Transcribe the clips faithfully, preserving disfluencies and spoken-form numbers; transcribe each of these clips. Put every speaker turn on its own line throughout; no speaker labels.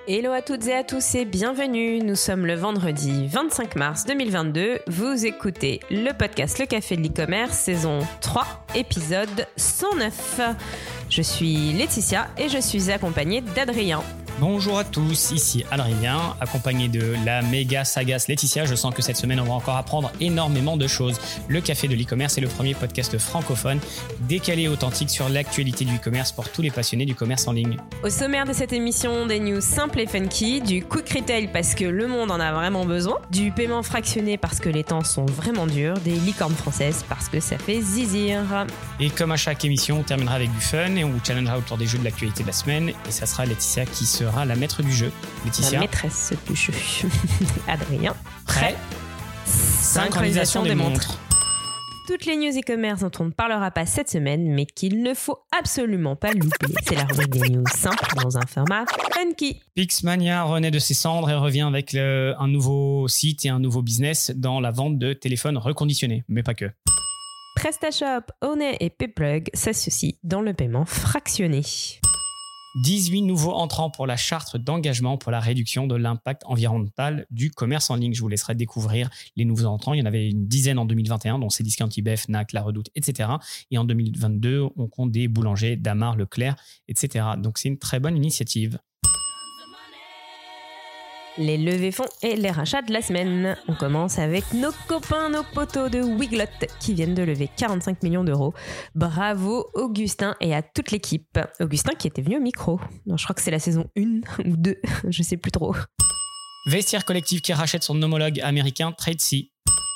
Hello à toutes et à tous et bienvenue. Nous sommes le vendredi vingt-cinq mars deux mille vingt-deux. Vous écoutez le podcast Le Café de l'e-commerce, saison trois, épisode cent neuf. Je suis Laetitia et je suis accompagnée d'Adrien.
Bonjour à tous, ici Adrien, accompagné de la méga sagace Laetitia. Je sens que cette semaine, on va encore apprendre énormément de choses. Le Café de l'e-commerce est le premier podcast francophone décalé et authentique sur l'actualité du e-commerce pour tous les passionnés du commerce en ligne.
Au sommaire de cette émission, des news simples et funky, du quick retail parce que le monde en a vraiment besoin, du paiement fractionné parce que les temps sont vraiment durs, des licornes françaises parce que ça fait zizir.
Et comme à chaque émission, on terminera avec du fun et on vous challengera autour des jeux de l'actualité de la semaine. Et ça sera Laetitia qui sera la maître du jeu. Laetitia.
La maîtresse du jeu. Adrien.
Prêt. Synchronisation des montres.
Toutes les news e-commerce dont on ne parlera pas cette semaine, mais qu'il ne faut absolument pas louper. C'est la rubrique des news simples dans un format funky.
Pixmania renaît de ses cendres et revient avec le, un nouveau site et un nouveau business dans la vente de téléphones reconditionnés, mais pas que.
PrestaShop, Honey et Payplug s'associent dans le paiement fractionné.
dix-huit nouveaux entrants pour la charte d'engagement pour la réduction de l'impact environnemental du commerce en ligne. Je vous laisserai découvrir les nouveaux entrants. Il y en avait une dizaine en deux mille vingt et un, dont Cdiscount, I B F, N A C, La Redoute, et cetera. Et en deux mille vingt-deux, on compte des boulangers, Damar, Leclerc, et cetera. Donc c'est une très bonne initiative.
Les levées fonds et les rachats de la semaine. On commence avec nos copains, nos potos de Weglot qui viennent de lever quarante-cinq millions d'euros. Bravo Augustin et à toute l'équipe. Augustin qui était venu au micro. Non, je crois que c'est la saison un ou deux, je sais plus trop.
Vestiaire collectif qui rachète son homologue américain Tradesy.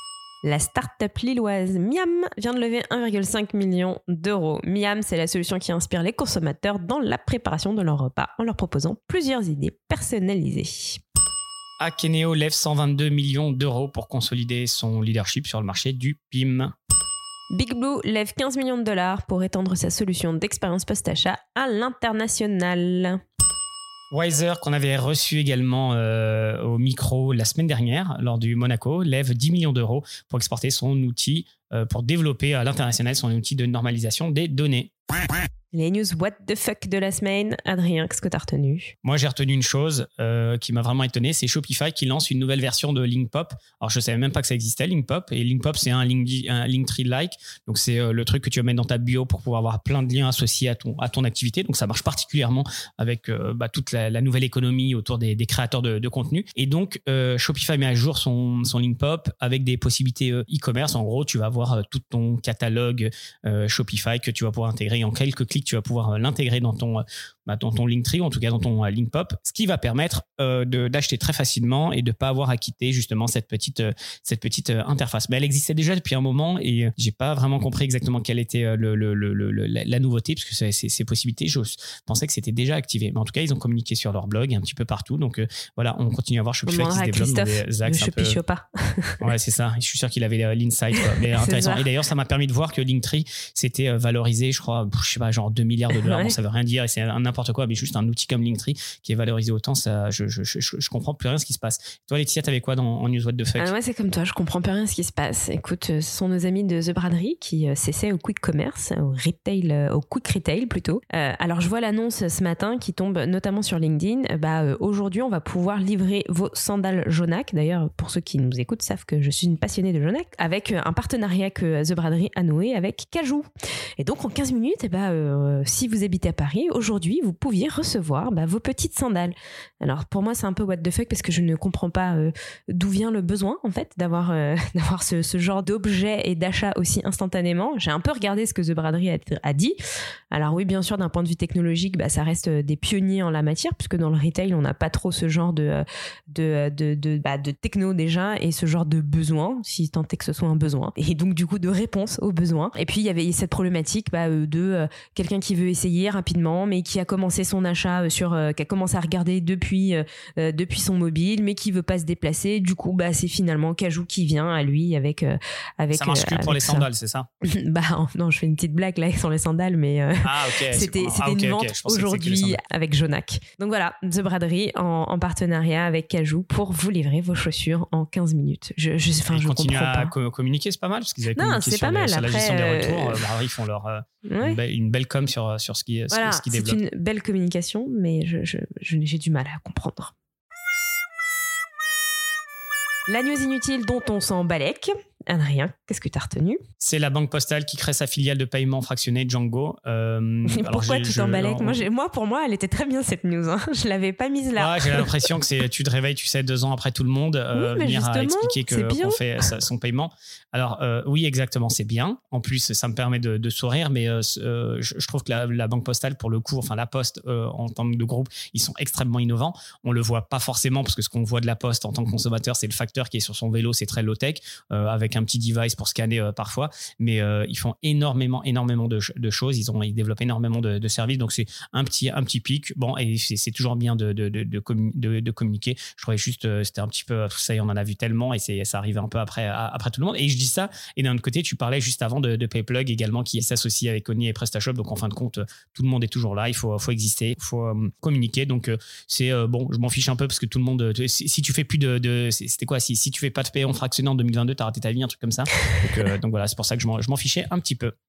La start-up lilloise Miam vient de lever un virgule cinq million d'euros. Miam, c'est la solution qui inspire les consommateurs dans la préparation de leur repas en leur proposant plusieurs idées personnalisées.
Akeneo lève cent vingt-deux millions d'euros pour consolider son leadership sur le marché du P I M.
Big Blue lève quinze millions de dollars pour étendre sa solution d'expérience post-achat à l'international.
Wiser, qu'on avait reçu également euh, au micro la semaine dernière lors du Monaco, lève dix millions d'euros pour exporter son outil, euh, pour développer à l'international son outil de normalisation des données.
Les news what the fuck de la semaine. Adrien, qu'est-ce que tu as retenu ?
Moi, j'ai retenu une chose euh, qui m'a vraiment étonné, c'est Shopify qui lance une nouvelle version de Linkpop. Alors, je ne savais même pas que ça existait, Linkpop. Et Linkpop, c'est un, link, un Linktree-like. Donc, c'est euh, le truc que tu vas mettre dans ta bio pour pouvoir avoir plein de liens associés à ton, à ton activité. Donc, ça marche particulièrement avec euh, bah, toute la, la nouvelle économie autour des, des créateurs de, de contenu. Et donc, euh, Shopify met à jour son, son Linkpop avec des possibilités euh, e-commerce. En gros, tu vas avoir euh, tout ton catalogue euh, Shopify que tu vas pouvoir intégrer en quelques clics. Tu vas pouvoir l'intégrer dans ton, bah, dans ton Linktree, ou en tout cas dans ton euh, Linkpop, ce qui va permettre euh, de, d'acheter très facilement et de ne pas avoir à quitter justement cette petite, euh, cette petite euh, interface. Mais elle existait déjà depuis un moment et euh, j'ai pas vraiment compris exactement quelle était euh, le, le, le, le, la, la nouveauté, parce que c'est, c'est, ces possibilités, je pensais que c'était déjà activé. Mais en tout cas, ils ont communiqué sur leur blog un petit peu partout. Donc euh, voilà, on continue à voir Shopify qui se développe.
Christophe, je ne peu... pas.
Ouais, c'est ça. Je suis sûr qu'il avait l'insight. Mais intéressant. Et d'ailleurs, ça m'a permis de voir que Linktree s'était valorisé, je crois, je sais pas, genre deux milliards de dollars. Ouais. Bon, ça veut rien dire et c'est n'importe quoi, mais juste un outil comme Linktree qui est valorisé autant, ça, je, je, je, je comprends plus rien ce qui se passe. Toi, Laetitia, t'avais quoi dans, en News What the Fuck ?
Ah, moi, c'est comme toi, je comprends plus rien ce qui se passe. Écoute, ce sont nos amis de The Braderie qui euh, s'essaient au quick commerce, au retail, euh, au quick retail plutôt. Euh, alors, je vois l'annonce ce matin qui tombe notamment sur LinkedIn. Euh, bah, euh, aujourd'hui, on va pouvoir livrer vos sandales Jonac. D'ailleurs, pour ceux qui nous écoutent, savent que je suis une passionnée de Jonac, avec euh, un partenariat que The Braderie a noué avec Cajou. Et donc, en quinze minutes, eh bah, euh, si vous habitez à Paris, aujourd'hui, vous pouviez recevoir bah, vos petites sandales. Alors, pour moi, c'est un peu what the fuck parce que je ne comprends pas euh, d'où vient le besoin, en fait, d'avoir, euh, d'avoir ce, ce genre d'objet et d'achat aussi instantanément. J'ai un peu regardé ce que The Braderie a, a dit. Alors oui, bien sûr, d'un point de vue technologique, bah, ça reste des pionniers en la matière, puisque dans le retail, on n'a pas trop ce genre de, de, de, de, bah, de techno déjà, et ce genre de besoin, si tant est que ce soit un besoin. Et donc, du coup, de réponse aux besoins. Et puis, il y avait cette problématique bah, de euh, quelqu'un qui veut essayer rapidement, mais qui a commencé son achat sur, euh, qui a commencé à regarder depuis, euh, depuis son mobile, mais qui veut pas se déplacer. Du coup, bah, c'est finalement Cajou qui vient à lui avec, euh, avec.
Ça marche que
euh,
pour les sandales, c'est ça?
Bah, non, je fais une petite blague là sans les sandales, mais euh,
ah, okay,
c'était, c'était
ah, okay,
une vente
okay.
aujourd'hui avec Jonac. Donc voilà, The Braderie en, en partenariat avec Cajou pour vous livrer vos chaussures en quinze minutes. Je, je, enfin, je comprends pas.
Ils continuent à communiquer, c'est pas mal, parce qu'ils avaient
non,
communiqué
c'est
sur,
pas
les,
mal.
sur
Après,
la gestion des
euh...
retours. Bah, ils font leur, euh,
ouais.
une, belle, une belle com com sur, sur ce qu'ils
voilà,
ce qui développent.
C'est une belle communication, mais je, je, je, j'ai du mal à comprendre. La news inutile dont on s'en balèque. Adrien, qu'est-ce que tu as retenu?
C'est la Banque Postale qui crée sa filiale de paiement fractionné Django. Euh,
Pourquoi alors tu t'en balèques? Moi, moi, pour moi, elle était très bien cette news. Hein. Je l'avais pas mise là.
Ouais, j'ai l'impression que c'est, tu te réveilles, tu sais, deux ans après tout le monde, euh,
oui,
venir à expliquer que, qu'on fait sa, son paiement. Alors, euh, oui, exactement, c'est bien. En plus, ça me permet de, de sourire, mais euh, je, je trouve que la, la Banque Postale, pour le coup, enfin la Poste, euh, en tant que de groupe, ils sont extrêmement innovants. On le voit pas forcément parce que ce qu'on voit de la Poste en tant que consommateur, c'est le facteur qui est sur son vélo, c'est très low-tech, euh, avec un petit device pour scanner euh, parfois, mais euh, ils font énormément, énormément de, de choses. Ils ont, ils développent énormément de, de services, donc c'est un petit, un petit pic. Bon, et c'est, c'est toujours bien de, de, de, de, commun, de, de communiquer. Je trouvais juste, euh, c'était un petit peu tout ça, et on en a vu tellement, et c'est, ça arrivait un peu après, après tout le monde. Et je dis ça, et d'un autre côté, tu parlais juste avant de, de PayPlug également, qui s'associe avec Oni et PrestaShop. Donc en fin de compte, tout le monde est toujours là. Il faut, faut exister, il faut euh, communiquer. Donc euh, c'est euh, bon, je m'en fiche un peu parce que tout le monde. Si, si tu fais plus de, de c'était quoi, si, si tu fais pas de paiement fractionné en deux mille vingt-deux, t'as raté ta vie, un truc comme ça. Donc, euh, donc voilà, c'est pour ça que je m'en, je m'en fichais un petit peu.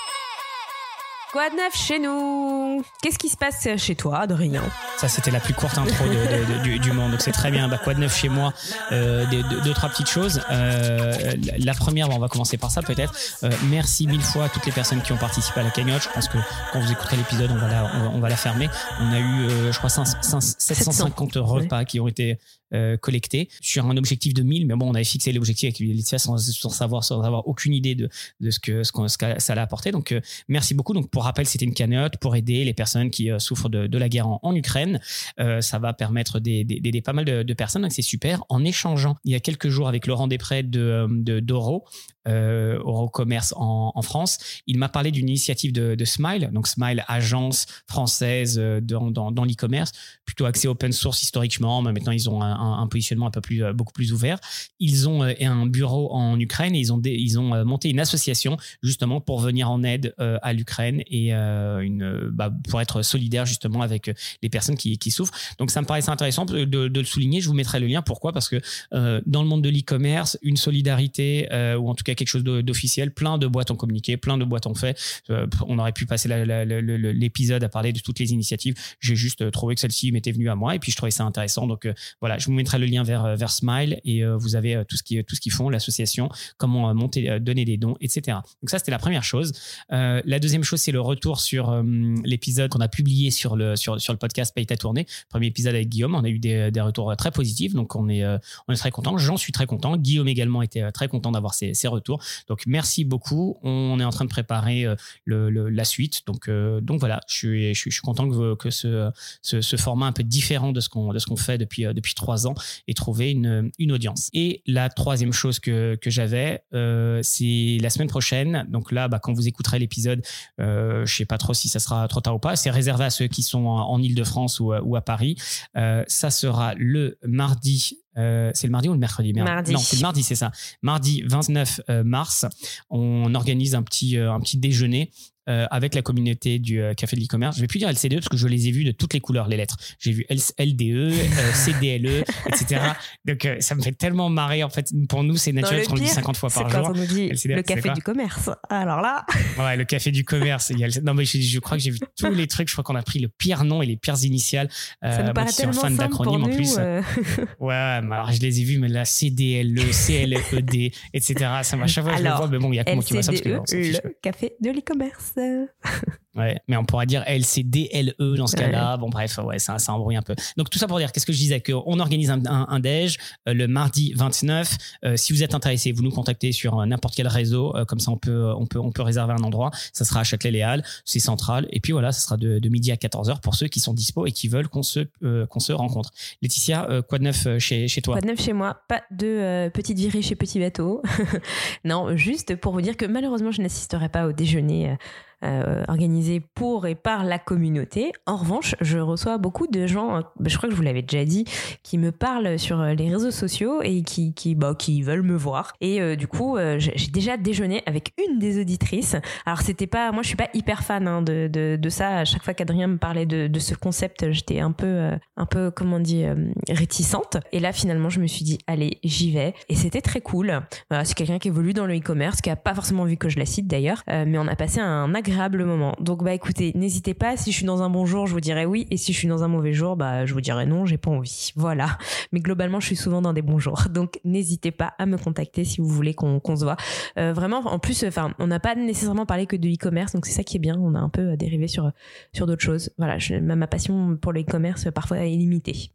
Quoi de neuf chez nous? Qu'est-ce qui se passe chez toi, Adrien?
Ça, c'était la plus courte intro de, de, de, du, du monde, donc c'est très bien. Bah, quoi de neuf chez moi? euh, deux, deux, deux, trois petites choses. Euh, la première, bon, on va commencer par ça peut-être. Euh, merci mille fois à toutes les personnes qui ont participé à la cagnotte. Je pense que quand vous écouterez l'épisode, on va la, on va, on va la fermer. On a eu, euh, je crois, sept cent cinquante repas qui ont été Euh, collecté sur un objectif de mille, mais bon, on avait fixé l'objectif avec Laetitia sans, sans savoir, sans avoir aucune idée de, de ce que, ce que ça allait apporter. Donc, euh, merci beaucoup. Donc, pour rappel, c'était une cagnotte pour aider les personnes qui euh, souffrent de, de la guerre en, en Ukraine. Euh, ça va permettre d'aider, d'aider pas mal de, de personnes. Donc, c'est super. En échangeant, il y a quelques jours avec Laurent Després de, de, d'Oro, euh, Eurocommerce en, en France, il m'a parlé d'une initiative de, de Smile. Donc, Smile, agence française dans, dans, dans l'e-commerce, plutôt axée open source historiquement, mais maintenant, ils ont un Un, un positionnement un peu plus, beaucoup plus ouvert. Ils ont euh, un bureau en Ukraine et ils ont, des, ils ont euh, monté une association justement pour venir en aide euh, à l'Ukraine et euh, une, bah, pour être solidaire justement avec les personnes qui, qui souffrent. Donc ça me paraissait intéressant de, de le souligner. Je vous mettrai le lien. Pourquoi? Parce que euh, dans le monde de l'e-commerce, une solidarité euh, ou en tout cas quelque chose de, d'officiel, plein de boîtes ont communiqué, plein de boîtes ont fait. Euh, on aurait pu passer la, la, la, la, l'épisode à parler de toutes les initiatives. J'ai juste trouvé que celle-ci m'était venue à moi et puis je trouvais ça intéressant. Donc euh, voilà, je vous mettrai le lien vers, vers Smile et euh, vous avez euh, tout ce qui, tout ce qu'ils font, l'association, comment euh, monter, euh, donner des dons, et cetera. Donc ça, c'était la première chose. Euh, la deuxième chose, c'est le retour sur euh, l'épisode qu'on a publié sur le, sur, sur le podcast Paye ta tournée. Premier épisode avec Guillaume, on a eu des, des retours très positifs, donc on est, euh, on est très content. J'en suis très content. Guillaume également était très content d'avoir ces, ces retours. Donc merci beaucoup. On est en train de préparer euh, le, le, la suite. Donc, euh, donc voilà, je suis, je suis, je suis content que, que ce, ce, ce format un peu différent de ce qu'on, de ce qu'on fait depuis, euh, depuis trois ans et trouver une, une audience. Et la troisième chose que, que j'avais, euh, c'est la semaine prochaine. Donc là, bah, quand vous écouterez l'épisode, euh, je ne sais pas trop si ça sera trop tard ou pas. C'est réservé à ceux qui sont en, en Ile-de-France ou, ou à Paris. Euh, ça sera le mardi. Euh, c'est le mardi ou le mercredi? Merde.
Mardi.
Non, c'est le mardi, c'est ça. Mardi vingt-neuf mars, on organise un petit, un petit déjeuner Euh, avec la communauté du euh, Café de l'e-commerce. Je ne vais plus dire L C D E parce que je les ai vus de toutes les couleurs, les lettres. J'ai vu L D E, euh, C D L E, et cetera. Donc, euh, ça me fait tellement marrer. En fait, pour nous, c'est naturel parce qu'on le dit cinquante fois par
c'est
jour.
Quand on nous dit
L C D E,
le Café du commerce. Alors là.
Ouais, le Café du commerce. Il y a le... Non, mais je, je crois que j'ai vu tous les trucs. Je crois qu'on a pris le pire nom et les pires initiales.
Euh, ça nous paraît tellement simple d'acronymes en plus. Euh...
ouais, mais alors je les ai vus, mais là, C D L E, C L E D, et cetera. Ça m'a chaque fois que je le vois, mais bon, il y a que moi qui vois ça parce que
le Café de l'e-commerce.
Ouais, mais on pourrait dire L C D L E dans ce ouais. cas-là. Bon, bref, ouais, ça, ça embrouille un peu. Donc, tout ça pour dire, qu'est-ce que je disais? Qu'on organise un, un, un déj euh, le mardi vingt-neuf. Euh, si vous êtes intéressé, vous nous contactez sur euh, n'importe quel réseau. Euh, comme ça, on peut, on, peut, on peut réserver un endroit. Ça sera à Châtelet-Les-Halles. C'est central. Et puis voilà, ça sera de, de midi à quatorze heures pour ceux qui sont dispo et qui veulent qu'on se, euh, qu'on se rencontre. Laetitia, euh, quoi de neuf chez, chez toi?
Quoi de neuf chez moi? Pas de euh, petite virée chez Petit Bateau. Non, juste pour vous dire que malheureusement, je n'assisterai pas au déjeuner. Euh, Euh, organisé pour et par la communauté. En revanche, je reçois beaucoup de gens, je crois que je vous l'avais déjà dit, qui me parlent sur les réseaux sociaux et qui, qui, bah, qui veulent me voir. Et euh, du coup, euh, j'ai déjà déjeuné avec une des auditrices. Alors, c'était pas, moi, je suis pas hyper fan hein, de, de, de ça. À chaque fois qu'Adrien me parlait de, de ce concept, j'étais un peu, euh, un peu, comment on dit, euh, réticente. Et là, finalement, je me suis dit, allez, j'y vais. Et c'était très cool. Voilà, c'est quelqu'un qui évolue dans le e-commerce, qui a pas forcément envie que je la cite d'ailleurs, euh, mais on a passé un agréable moment. Donc bah écoutez, n'hésitez pas, si je suis dans un bon jour, je vous dirai oui, et si je suis dans un mauvais jour, bah je vous dirai non, j'ai pas envie. Voilà. Mais globalement, je suis souvent dans des bons jours. Donc n'hésitez pas à me contacter si vous voulez qu'on, qu'on se voit. Euh, vraiment, en plus, enfin, on n'a pas nécessairement parlé que de e-commerce, donc c'est ça qui est bien. On a un peu dérivé sur sur d'autres choses. Voilà, je, ma, ma passion pour le e-commerce parfois est limitée.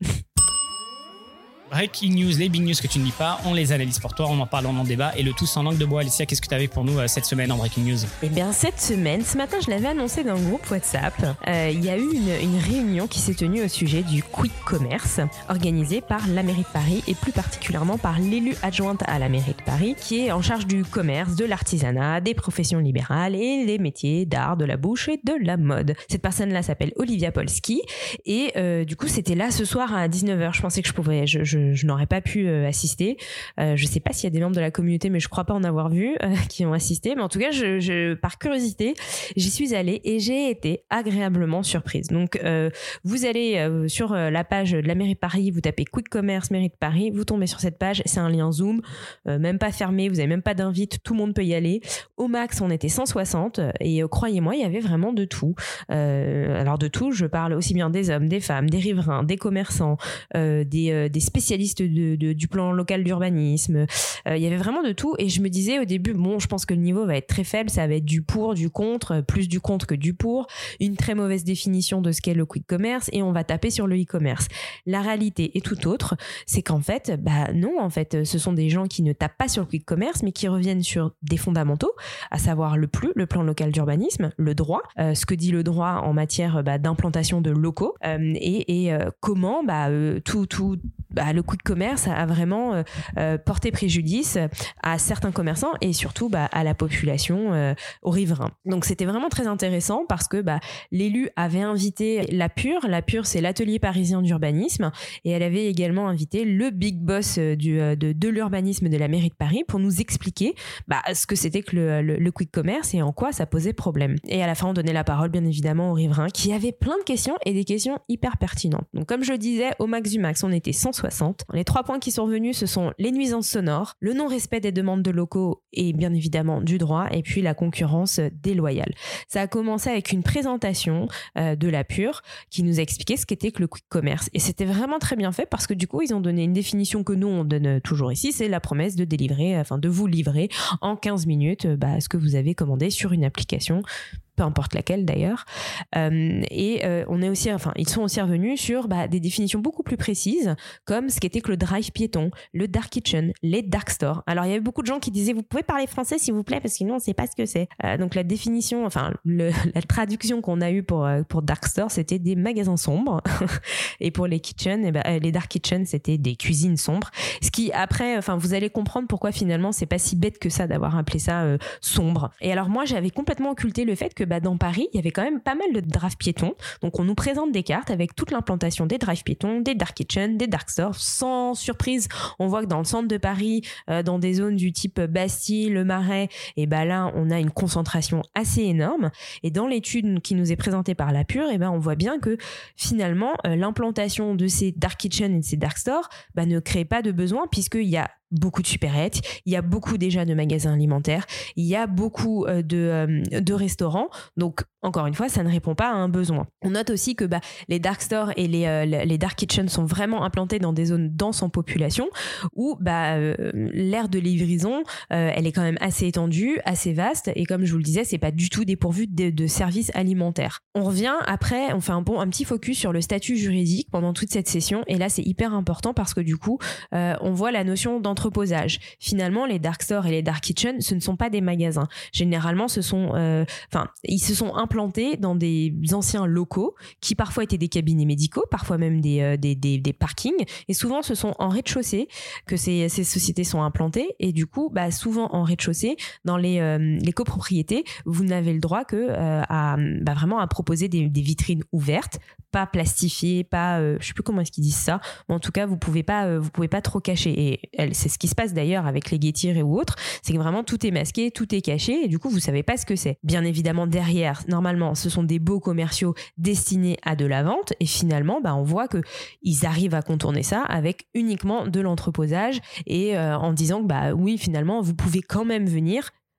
Breaking news, les big news que tu ne lis pas, on les analyse pour toi, on en parle, on en débat, et le tout sans langue de bois. Alicia, qu'est-ce que tu avais pour nous euh, cette semaine en breaking news?
Eh bien, cette semaine, ce matin, je l'avais annoncé dans le groupe WhatsApp, euh, il y a eu une, une réunion qui s'est tenue au sujet du Quick Commerce, organisée par la mairie de Paris, et plus particulièrement par l'élue adjointe à la mairie de Paris, qui est en charge du commerce, de l'artisanat, des professions libérales et des métiers d'art, de la bouche et de la mode. Cette personne-là s'appelle Olivia Polski, et euh, du coup, c'était là ce soir à dix-neuf heures. Je pensais que je pouvais... Je, je, je n'aurais pas pu euh, assister. Euh, je sais pas s'il y a des membres de la communauté, mais je crois pas en avoir vu euh, qui ont assisté. Mais en tout cas, je, je, par curiosité, j'y suis allée et j'ai été agréablement surprise. Donc, euh, vous allez euh, sur euh, la page de la mairie de Paris, vous tapez Quick Commerce mairie de Paris, vous tombez sur cette page. C'est un lien Zoom, euh, même pas fermé, vous avez même pas d'invite, tout le monde peut y aller. Au max, on était cent soixante et euh, croyez-moi, il y avait vraiment de tout. Euh, alors de tout, je parle aussi bien des hommes, des femmes, des riverains, des commerçants, euh, des, euh, des spécialistes De, de, du plan local d'urbanisme. Euh, il y avait vraiment de tout et je me disais au début, bon, je pense que le niveau va être très faible, ça va être du pour, du contre, plus du contre que du pour, une très mauvaise définition de ce qu'est le quick commerce et on va taper sur le e-commerce. La réalité est tout autre, c'est qu'en fait, bah non, en fait, ce sont des gens qui ne tapent pas sur le quick commerce mais qui reviennent sur des fondamentaux, à savoir le plus, le plan local d'urbanisme, le droit, euh, ce que dit le droit en matière bah, d'implantation de locaux euh, et, et euh, comment bah, euh, tout, tout bah, le quick commerce a vraiment euh, euh, porté préjudice à certains commerçants et surtout bah, à la population, euh, aux riverains. Donc c'était vraiment très intéressant parce que bah, l'élu avait invité la P U R. La P U R, c'est l'atelier parisien d'urbanisme et elle avait également invité le big boss du, de, de l'urbanisme de la mairie de Paris pour nous expliquer bah, ce que c'était que le, le, le quick commerce et en quoi ça posait problème. Et à la fin, on donnait la parole bien évidemment aux riverains qui avaient plein de questions et des questions hyper pertinentes. Donc comme je le disais, au max du max, on était cent soixante. Les trois points qui sont revenus, ce sont les nuisances sonores, le non-respect des demandes de locaux et bien évidemment du droit, et puis la concurrence déloyale. Ça a commencé avec une présentation euh, de la P U R qui nous a expliqué ce qu'était que le quick commerce. Et c'était vraiment très bien fait parce que du coup, ils ont donné une définition que nous, on donne toujours ici, c'est la promesse de délivrer, enfin de vous livrer en quinze minutes bah, ce que vous avez commandé sur une application, peu importe laquelle d'ailleurs. Euh, et euh, on est aussi, enfin, ils sont aussi revenus sur bah, des définitions beaucoup plus précises, comme ce qu'était que le drive piéton, le dark kitchen, les dark stores. Alors il y avait beaucoup de gens qui disaient vous pouvez parler français s'il vous plaît parce que sinon on ne sait pas ce que c'est. Euh, donc la définition, enfin le, la traduction qu'on a eue pour pour dark store, c'était des magasins sombres, et pour les kitchen, et bah, les dark kitchen c'était des cuisines sombres. Ce qui après, enfin vous allez comprendre pourquoi finalement c'est pas si bête que ça d'avoir appelé ça euh, sombre. Et alors moi j'avais complètement occulté le fait que bah, dans Paris, il y avait quand même pas mal de drive piétons. Donc, on nous présente des cartes avec toute l'implantation des drive piétons, des dark kitchen, des dark stores. Sans surprise, on voit que dans le centre de Paris, euh, dans des zones du type Bastille, Le Marais, et bah là, on a une concentration assez énorme. Et dans l'étude qui nous est présentée par la P U R, et bah, on voit bien que finalement, euh, l'implantation de ces dark kitchen et de ces dark stores bah, ne crée pas de besoin puisqu'il y a beaucoup de supérettes, il y a beaucoup déjà de magasins alimentaires, il y a beaucoup euh, de, euh, de restaurants. Donc, encore une fois, ça ne répond pas à un besoin. On note aussi que bah, les dark stores et les, euh, les dark kitchens sont vraiment implantés dans des zones denses en population où bah, euh, l'aire de livraison, euh, elle est quand même assez étendue, assez vaste. Et comme je vous le disais, c'est pas du tout dépourvu de, de services alimentaires. On revient après, on fait un, bon, un petit focus sur le statut juridique pendant toute cette session. Et là, c'est hyper important parce que du coup, euh, on voit la notion d'entreprise. Entreposage. Finalement, les dark stores et les dark kitchen, ce ne sont pas des magasins. Généralement, ce sont, euh, enfin, ils se sont implantés dans des anciens locaux qui parfois étaient des cabinets médicaux, parfois même des, euh, des, des, des parkings. Et souvent, ce sont en rez-de-chaussée que ces, ces sociétés sont implantées. Et du coup, bah, souvent en rez-de-chaussée, dans les, euh, les copropriétés, vous n'avez le droit que euh, à bah, vraiment à proposer des, des vitrines ouvertes, pas plastifiées, pas, euh, je sais plus comment est-ce qu'ils disent ça, mais en tout cas, vous pouvez pas, euh, vous pouvez pas trop cacher. Et elle, c'est ce qui se passe d'ailleurs avec les guettiers ou autres, c'est que vraiment tout est masqué, tout est caché et du coup vous savez pas ce que c'est. Bien évidemment derrière, normalement ce sont des baux commerciaux destinés à de la vente et finalement bah, on voit que ils arrivent à contourner ça avec uniquement de l'entreposage et euh, en disant que bah oui finalement vous pouvez quand même venir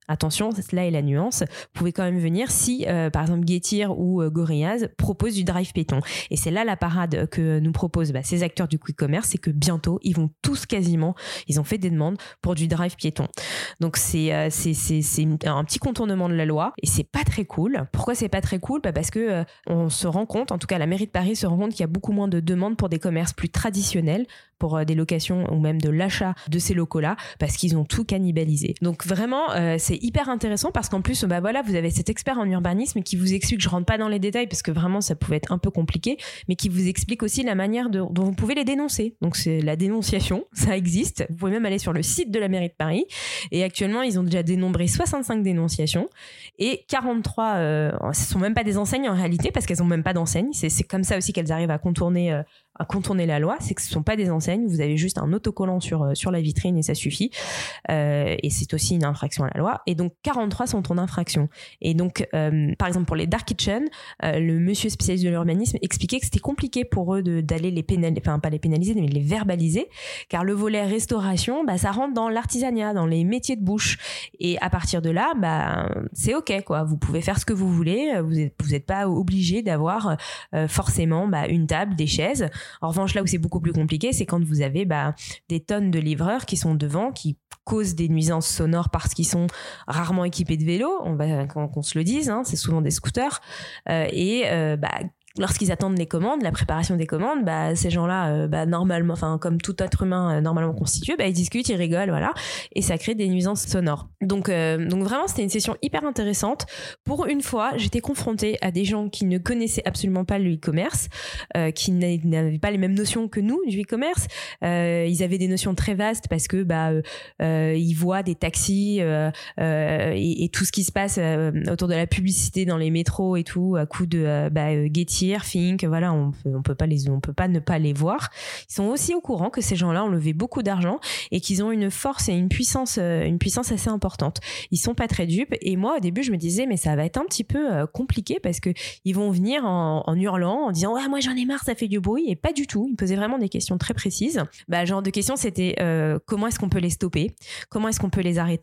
Attention, là est la nuance. Vous pouvez quand même venir si, euh, par exemple, Getir ou euh, Gorillaz proposent du drive piéton. Et c'est là la parade que nous proposent bah, ces acteurs du quick commerce, c'est que bientôt, ils vont tous quasiment, ils ont fait des demandes pour du drive piéton. Donc c'est, euh, c'est, c'est, c'est un petit contournement de la loi et c'est pas très cool. Pourquoi c'est pas très cool ? Bah parce que euh, on se rend compte, en tout cas la mairie de Paris se rend compte qu'il y a beaucoup moins de demandes pour des commerces plus traditionnels, pour euh, des locations ou même de l'achat de ces locaux-là, parce qu'ils ont tout cannibalisé. Donc vraiment, euh, c'est hyper intéressant parce qu'en plus, bah voilà, vous avez cet expert en urbanisme qui vous explique, je rentre pas dans les détails parce que vraiment ça pouvait être un peu compliqué, mais qui vous explique aussi la manière de, dont vous pouvez les dénoncer. Donc c'est la dénonciation, ça existe. Vous pouvez même aller sur le site de la mairie de Paris et actuellement ils ont déjà dénombré soixante-cinq dénonciations et quarante-trois, euh, ce sont même pas des enseignes en réalité parce qu'elles ont même pas d'enseigne. C'est, c'est comme ça aussi qu'elles arrivent à contourner, euh, à contourner la loi, c'est que ce sont pas des enseignes. Vous avez juste un autocollant sur sur la vitrine et ça suffit. Euh, et c'est aussi une infraction à la loi. Et donc quarante-trois sont en infraction. Et donc euh, par exemple pour les dark kitchen, euh, le monsieur spécialiste de l'urbanisme expliquait que c'était compliqué pour eux de, d'aller les pénaliser, enfin pas les pénaliser, mais les verbaliser, car le volet restauration, bah ça rentre dans l'artisanat, dans les métiers de bouche. Et à partir de là, bah c'est ok quoi. Vous pouvez faire ce que vous voulez. Vous êtes vous êtes pas obligé d'avoir euh, forcément bah, une table, des chaises. En revanche, là où c'est beaucoup plus compliqué, c'est quand vous avez bah, des tonnes de livreurs qui sont devant, qui causent des nuisances sonores parce qu'ils sont rarement équipés de vélos, on va qu'on, qu'on se le dise, hein, c'est souvent des scooters, euh, et euh, bah, lorsqu'ils attendent les commandes, la préparation des commandes, bah ces gens-là, euh, bah normalement, enfin comme tout être humain euh, normalement constitué, bah ils discutent, ils rigolent, voilà, et ça crée des nuisances sonores. Donc, euh, donc vraiment, c'était une session hyper intéressante. Pour une fois, j'étais confrontée à des gens qui ne connaissaient absolument pas le e-commerce, euh, qui n'avaient pas les mêmes notions que nous du e-commerce. Euh, ils avaient des notions très vastes parce que bah euh, ils voient des taxis euh, euh, et, et tout ce qui se passe euh, autour de la publicité dans les métros et tout à coup de euh, bah, Getir, Fink, voilà, on peut, on peut pas les, on peut pas ne pas les voir. Ils sont aussi au courant que ces gens-là ont levé beaucoup d'argent et qu'ils ont une force et une puissance, une puissance assez importante. Ils sont pas très dupes. Et moi, au début, je me disais, mais ça va être un petit peu compliqué parce que ils vont venir en, en hurlant, en disant, ouais, moi j'en ai marre, ça fait du bruit. Et pas du tout. Ils me posaient vraiment des questions très précises. Bah, le genre de questions, c'était euh, comment est-ce qu'on peut les stopper ? Comment est-ce qu'on peut les arrêter ?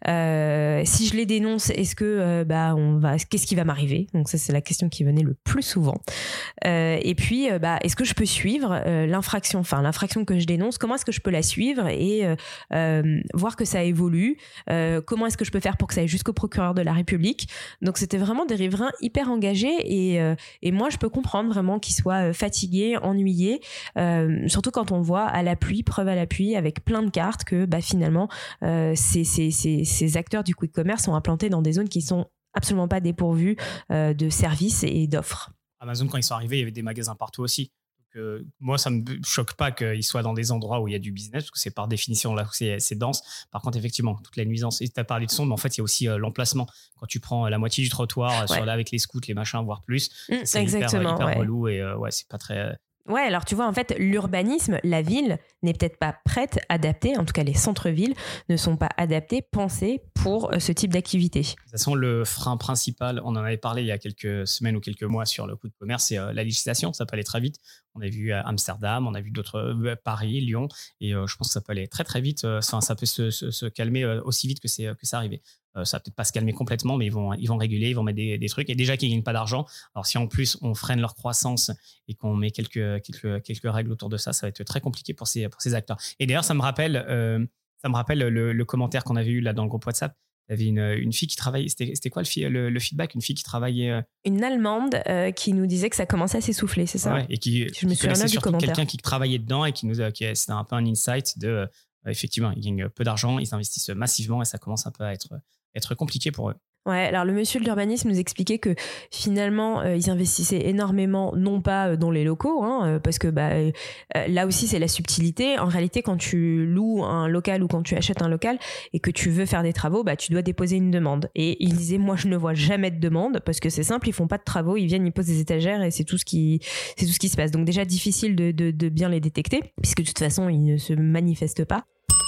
euh, Si je les dénonce, est-ce que euh, bah on va, qu'est-ce qui va m'arriver ? Donc ça, c'est la question qui venait le plus souvent. Euh, et puis, euh, bah, est-ce que je peux suivre euh, l'infraction, enfin l'infraction que je dénonce, comment est-ce que je peux la suivre et euh, euh, voir que ça évolue, euh, comment est-ce que je peux faire pour que ça aille jusqu'au procureur de la République. Donc c'était vraiment des riverains hyper engagés et, euh, et moi je peux comprendre vraiment qu'ils soient fatigués, ennuyés, euh, surtout quand on voit à l'appui, preuve à l'appui, avec plein de cartes que bah, finalement euh, ces, ces, ces, ces acteurs du quick commerce sont implantés dans des zones qui sont absolument pas dépourvues euh, de services et d'offres.
Amazon, quand ils sont arrivés, il y avait des magasins partout aussi. Donc, euh, moi, ça ne me choque pas qu'ils soient dans des endroits où il y a du business, parce que c'est par définition là où c'est, c'est dense. Par contre, effectivement, toute la nuisance, et tu as parlé de son, mais en fait, il y a aussi euh, l'emplacement. Quand tu prends la moitié du trottoir, ouais. sur là, avec les scouts, les machins, voire plus, mmh, c'est
exactement,
hyper, hyper
ouais.
relou et euh, ouais, c'est pas très...
Ouais, alors tu vois, en fait, l'urbanisme, la ville n'est peut-être pas prête, adaptée, en tout cas les centres-villes ne sont pas adaptés, pensés pour ce type d'activité. De
toute façon, le frein principal, on en avait parlé il y a quelques semaines ou quelques mois sur le coup de commerce, c'est euh, la législation, ça peut aller très vite. On a vu Amsterdam, on a vu d'autres, euh, Paris, Lyon, et euh, je pense que ça peut aller très très vite, euh, ça, ça peut se, se, se calmer euh, aussi vite que c'est, que c'est arrivé. Euh, ça va peut-être pas se calmer complètement, mais ils vont, ils vont réguler, ils vont mettre des, des trucs. Et déjà qu'ils ne gagnent pas d'argent, alors si en plus on freine leur croissance et qu'on met quelques, quelques, quelques règles autour de ça, ça va être très compliqué pour ces, pour ces acteurs. Et d'ailleurs, ça me rappelle, euh, ça me rappelle le, le commentaire qu'on avait eu là dans le groupe WhatsApp. Il y avait une, une fille qui travaillait, c'était, c'était quoi le, le, le feedback ? Une fille qui travaillait... Euh...
Une Allemande euh, qui nous disait que ça commençait à s'essouffler, c'est ça ?
Ouais, et qui,
je me
qui connaissait
du
surtout
commentaire.
Quelqu'un qui travaillait dedans et qui nous a, qui, c'était un peu un insight de... Euh, effectivement, ils gagnent peu d'argent, ils investissent massivement et ça commence un peu à être, être compliqué pour eux.
Ouais, alors le monsieur de l'urbanisme nous expliquait que finalement euh, ils investissaient énormément, non pas euh, dans les locaux, hein, euh, parce que bah, euh, là aussi c'est la subtilité. En réalité, quand tu loues un local ou quand tu achètes un local et que tu veux faire des travaux, bah, tu dois déposer une demande. Et il disait, moi je ne vois jamais de demande parce que c'est simple, ils font pas de travaux, ils viennent, ils posent des étagères et c'est tout ce qui, c'est tout ce qui se passe. Donc déjà difficile de, de, de bien les détecter puisque de toute façon ils ne se manifestent pas.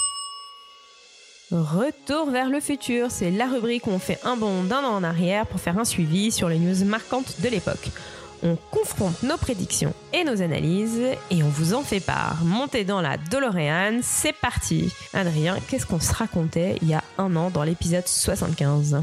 Retour vers le futur, c'est la rubrique où on fait un bond d'un an en arrière pour faire un suivi sur les news marquantes de l'époque. on confronte nos prédictions et nos analyses et on vous en fait part. Montez dans la DeLorean, c'est parti. Adrien, qu'est-ce qu'on se racontait il y a un an dans l'épisode soixante-quinze ?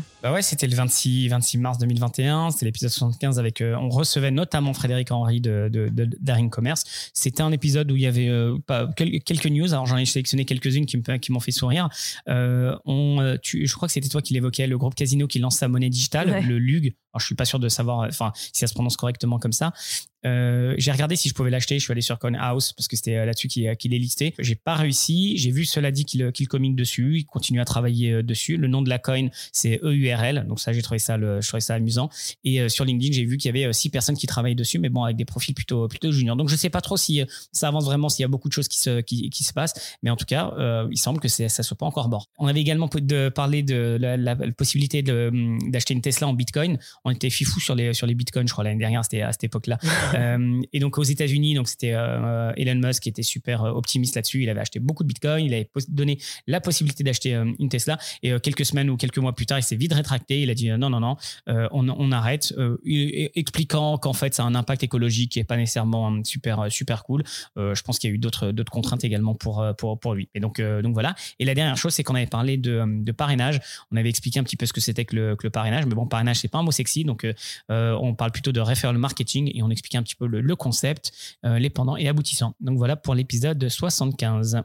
Bah ouais, c'était le vingt-six, vingt-six mars deux mille vingt et un, c'était l'épisode soixante-quinze avec, euh, on recevait notamment Frédéric Henry de, de, de, d'Daring Commerce. C'était un épisode où il y avait euh, pas, quelques news, alors j'en ai sélectionné quelques-unes qui, me, qui m'ont fait sourire. Euh, on, tu, je crois que c'était toi qui l'évoquais, le groupe Casino qui lance sa monnaie digitale, ouais. Le L U G. Alors je suis pas sûr de savoir, enfin si ça se prononce correctement comme ça. Euh, j'ai regardé si je pouvais l'acheter, je suis allé sur CoinHouse parce que c'était là-dessus qu'il, qu'il est listé. J'ai pas réussi, j'ai vu cela dit qu'il, qu'il communique dessus, il continue à travailler dessus. Le nom de la coin c'est E U R L, donc ça j'ai trouvé ça, le, je trouvais ça amusant. Et euh, sur LinkedIn j'ai vu qu'il y avait six personnes qui travaillent dessus, mais bon avec des profils plutôt plutôt juniors. Donc je sais pas trop si ça avance vraiment, s'il y a beaucoup de choses qui se qui, qui se passent, mais en tout cas euh, il semble que c'est, ça soit pas encore mort. On avait également de parler de la, la, la possibilité de, d'acheter une Tesla en Bitcoin. On était fifou sur les sur les Bitcoins, je crois l'année dernière, c'était à cette époque-là. Euh, et donc aux États-Unis, donc c'était euh, Elon Musk qui était super optimiste là-dessus. Il avait acheté beaucoup de Bitcoin, il avait donné la possibilité d'acheter euh, une Tesla. Et euh, quelques semaines ou quelques mois plus tard, il s'est vite rétracté. Il a dit euh, non, non, non, euh, on, on arrête, euh, expliquant qu'en fait ça a un impact écologique qui est pas nécessairement super super cool. Euh, je pense qu'il y a eu d'autres d'autres contraintes également pour pour pour lui. Et donc euh, donc voilà. Et la dernière chose, c'est qu'on avait parlé de de parrainage. On avait expliqué un petit peu ce que c'était que le, que le parrainage. Mais bon, parrainage c'est pas un mot sexy, donc euh, on parle plutôt de referral marketing et on expliquait un petit peu le le concept, euh, les pendants et aboutissants. Donc voilà pour l'épisode soixante-quinze.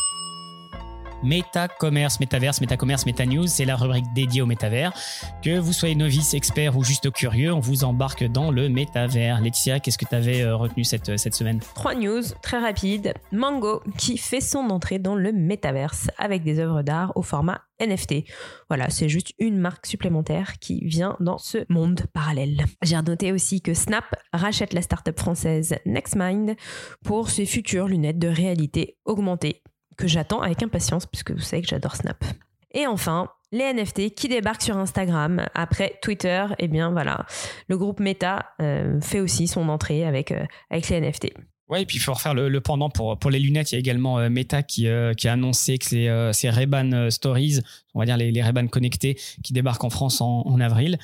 Métacommerce, métaverse, métacommerce, métanews, c'est la rubrique dédiée au métavers. Que vous soyez novice, expert ou juste curieux, on vous embarque dans le métavers. Laetitia, qu'est-ce que tu avais euh, retenu cette, cette semaine ?
Trois news très rapides. Mango qui fait son entrée dans le métaverse avec des œuvres d'art au format N F T. Voilà, c'est juste une marque supplémentaire qui vient dans ce monde parallèle. J'ai noté aussi que Snap rachète la start-up française NextMind pour ses futures lunettes de réalité augmentée que j'attends avec impatience puisque vous savez que j'adore Snap. Et enfin, les N F T qui débarquent sur Instagram après Twitter. Eh bien voilà, le groupe Meta euh, fait aussi son entrée avec, euh, avec les N F T.
Ouais, et puis il faut refaire le, le pendant pour pour les lunettes. Il y a également euh, Meta qui euh, qui a annoncé que c'est euh, ces Ray-Ban euh, Stories, on va dire les les Ray-Ban connectés, qui débarquent en France en, en avril.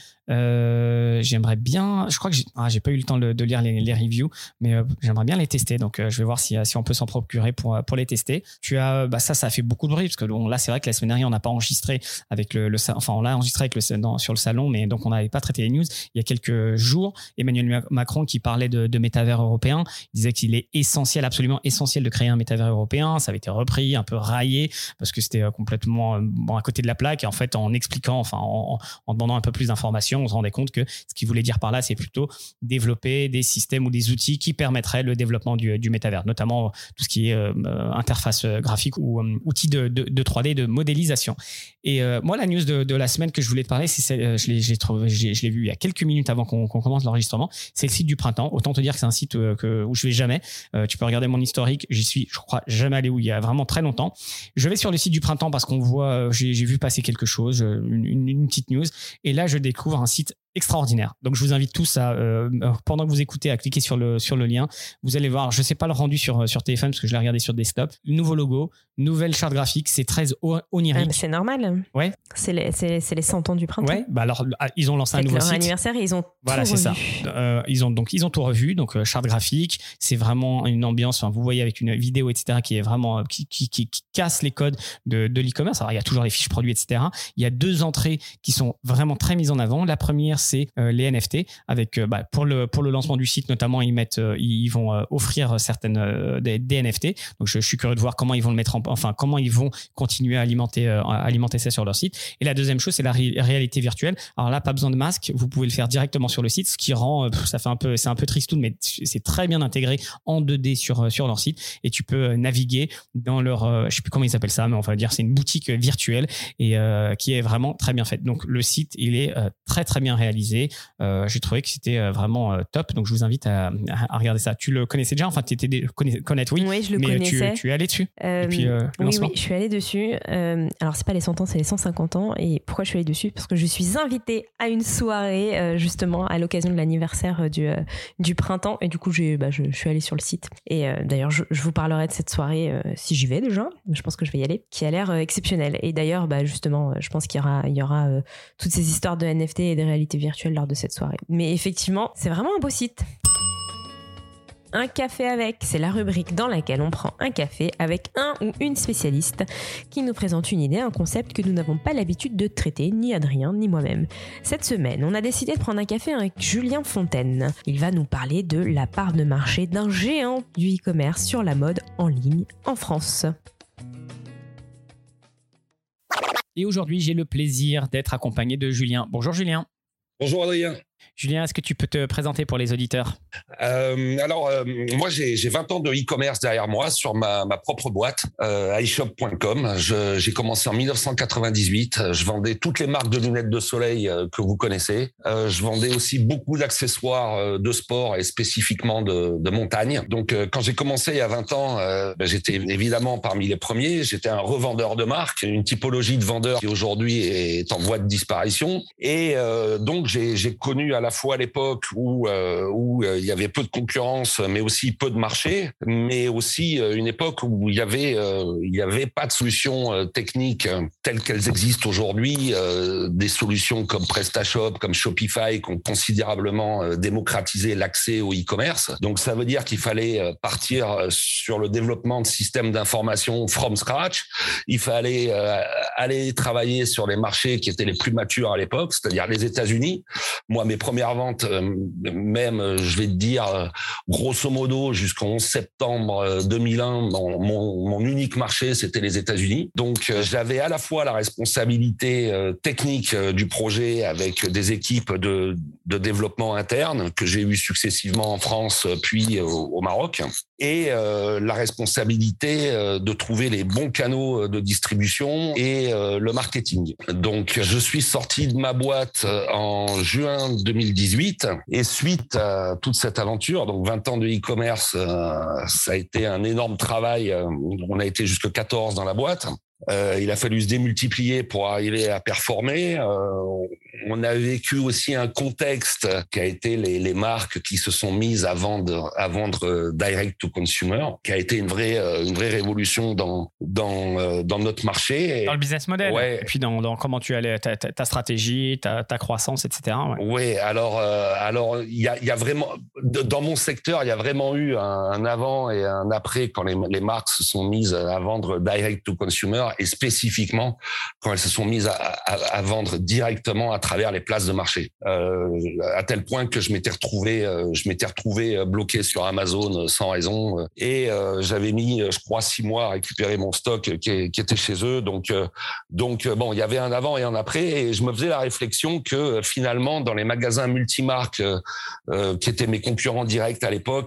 Euh, j'aimerais bien, je crois que j'ai, ah, j'ai pas eu le temps de, de lire les, les reviews, mais euh, j'aimerais bien les tester. Donc euh, je vais voir si si on peut s'en procurer pour pour les tester. Tu as, bah ça ça a fait beaucoup de bruit parce que bon, là c'est vrai que la semaine dernière on n'a pas enregistré avec le, le enfin on l'a enregistré avec le dans, sur le salon, mais donc on n'avait pas traité les news. Il y a quelques jours, Emmanuel Macron qui parlait de, de métavers européen, il disait qu'il il est essentiel, absolument essentiel de créer un métavers européen. Ça avait été repris, un peu raillé parce que c'était complètement bon, à côté de la plaque. Et en fait, en expliquant, enfin, en, en demandant un peu plus d'informations, on se rendait compte que ce qu'il voulait dire par là, c'est plutôt développer des systèmes ou des outils qui permettraient le développement du, du métavers, notamment tout ce qui est euh, interface graphique ou euh, outils de, de, de trois D, de modélisation. Et euh, moi, la news de, de la semaine que je voulais te parler, c'est celle, je l'ai, j'ai trouvé, j'ai, je l'ai vu il y a quelques minutes avant qu'on, qu'on commence l'enregistrement. C'est le site du Printemps. Autant te dire que c'est un site euh, que, où je vais jamais. Euh, tu peux regarder mon historique. J'y suis, je crois, jamais allé où il y a vraiment très longtemps. Je vais sur le site du Printemps parce qu'on voit, euh, j'ai, j'ai vu passer quelque chose, une, une, une petite news. Et là, je découvre un site extraordinaire. Donc, je vous invite tous à, euh, pendant que vous écoutez, à cliquer sur le, sur le lien. Vous allez voir, je sais pas le rendu sur, sur téléphone parce que je l'ai regardé sur desktop. Nouveau logo, nouvelle charte graphique, c'est très onirique.
Ah, c'est normal.
Ouais.
C'est les, c'est, c'est les cent ans du Printemps.
Ouais. Bah alors, ils ont lancé un nouveau
leur
site.
anniversaire, ils ont
voilà,
tout
c'est
revu.
ça. Euh, ils ont donc, ils ont tout revu. Donc, euh, charte graphique, c'est vraiment une ambiance. Enfin, vous voyez avec une vidéo, et cetera, qui est vraiment, qui, qui, qui, qui casse les codes de, de l'e-commerce. Alors, il y a toujours les fiches produits, et cetera. Il y a deux entrées qui sont vraiment très mises en avant. La première, c'est euh, les N F T. Avec, euh, bah, pour le, pour le lancement du site, notamment, ils mettent, euh, ils vont euh, offrir certaines, euh, des, des N F T. Donc, je, je suis curieux de voir comment ils vont le mettre en, enfin, comment ils vont continuer à alimenter, euh, à alimenter ça sur leur site. Et la deuxième chose, c'est la ré- réalité virtuelle. Alors là, pas besoin de masque. Vous pouvez le faire directement sur le site, ce qui rend, euh, ça fait un peu, c'est un peu tristoun, mais c'est très bien intégré en deux D sur, sur leur site. Et tu peux naviguer dans leur, euh, je sais plus comment ils appellent ça, mais on va dire c'est une boutique virtuelle et euh, qui est vraiment très bien faite. Donc, le site, il est euh, très, très bien réalisé. Euh, j'ai trouvé que c'était euh, vraiment euh, top. Donc, je vous invite à, à regarder ça. Tu le connaissais déjà? Enfin, tu étais des, connaître, oui.
Oui, je le
mais
connaissais.
Tu, tu es allé dessus.
Euh,
et puis, euh,
oui, oui, je suis allée dessus. Euh, alors, c'est pas les cent ans, c'est les cent cinquante ans. Et pourquoi je suis allée dessus? Parce que je suis invitée à une soirée, euh, justement, à l'occasion de l'anniversaire du, euh, du printemps. Et du coup, j'ai, bah, je, je suis allée sur le site. Et euh, d'ailleurs, je, je vous parlerai de cette soirée euh, si j'y vais déjà. Je pense que je vais y aller, qui a l'air euh, exceptionnelle. Et d'ailleurs, bah, justement, je pense qu'il y aura, il y aura euh, toutes ces histoires de N F T et de réalité virtuelle lors de cette soirée. Mais effectivement, c'est vraiment un beau site. Un café avec, c'est la rubrique dans laquelle on prend un café avec un ou une spécialiste qui nous présente une idée, un concept que nous n'avons pas l'habitude de traiter, ni Adrien, ni moi-même. Cette semaine, on a décidé de prendre un café avec Julien Fontaine. Il va nous parler de la part de marché d'un géant du e-commerce sur la mode en ligne en France.
Et aujourd'hui, j'ai le plaisir d'être accompagné de Julien. Bonjour Julien.
Bonjour Adrien.
Julien, est-ce que tu peux te présenter pour les auditeurs ?
euh, Alors, euh, moi, j'ai, j'ai vingt ans de e-commerce derrière moi sur ma, ma propre boîte, euh, i shop point com. Je, j'ai commencé en dix-neuf cent quatre-vingt-dix-huit. Je vendais toutes les marques de lunettes de soleil euh, que vous connaissez. Euh, je vendais aussi beaucoup d'accessoires euh, de sport et spécifiquement de, de montagne. Donc, euh, quand j'ai commencé il y a vingt ans, euh, ben, j'étais évidemment parmi les premiers. J'étais un revendeur de marques, une typologie de vendeur qui aujourd'hui est en voie de disparition. Et euh, donc, j'ai, j'ai connu à la fois à l'époque où euh, où euh, il y avait peu de concurrence, mais aussi peu de marché, mais aussi euh, une époque où il y avait euh, il y avait pas de solutions euh, techniques euh, telles qu'elles existent aujourd'hui, euh, des solutions comme PrestaShop, comme Shopify qui ont considérablement euh, démocratisé l'accès au e-commerce. Donc ça veut dire qu'il fallait euh, partir euh, sur le développement de systèmes d'information from scratch. Il fallait euh, aller travailler sur les marchés qui étaient les plus matures à l'époque, c'est-à-dire les États-Unis. Moi, mes premières ventes, même, je vais te dire, grosso modo, jusqu'au onze septembre deux mille un, mon, mon, mon unique marché, c'était les États-Unis. Donc, j'avais à la fois la responsabilité technique du projet avec des équipes de, de développement interne que j'ai eues successivement en France, puis au, au Maroc, et euh, la responsabilité de trouver les bons canaux de distribution et euh, le marketing. Donc, je suis sorti de ma boîte en juin deux mille dix-huit et suite à toute cette aventure, donc vingt ans de e-commerce, euh, ça a été un énorme travail. On a été jusque quatorze dans la boîte. Euh, il a fallu se démultiplier pour arriver à performer. Euh, on a vécu aussi un contexte qui a été les, les marques qui se sont mises à vendre, à vendre direct to consumer, qui a été une vraie, une vraie révolution dans dans dans notre marché.
Dans le business model.
Ouais.
Et puis dans, dans comment tu allais ta, ta, ta stratégie, ta, ta croissance, et cetera.
Ouais. Ouais. Alors euh, alors il y a il y a vraiment dans mon secteur il y a vraiment eu un, un avant et un après quand les les marques se sont mises à vendre direct to consumer. Et spécifiquement quand elles se sont mises à, à, à vendre directement à travers les places de marché, euh, à tel point que je m'étais retrouvé, euh, je m'étais retrouvé bloqué sur Amazon sans raison, et euh, j'avais mis, je crois, six mois à récupérer mon stock qui, qui était chez eux. Donc, euh, donc bon, il y avait un avant et un après, et je me faisais la réflexion que finalement, dans les magasins multimarques euh, qui étaient mes concurrents directs à l'époque,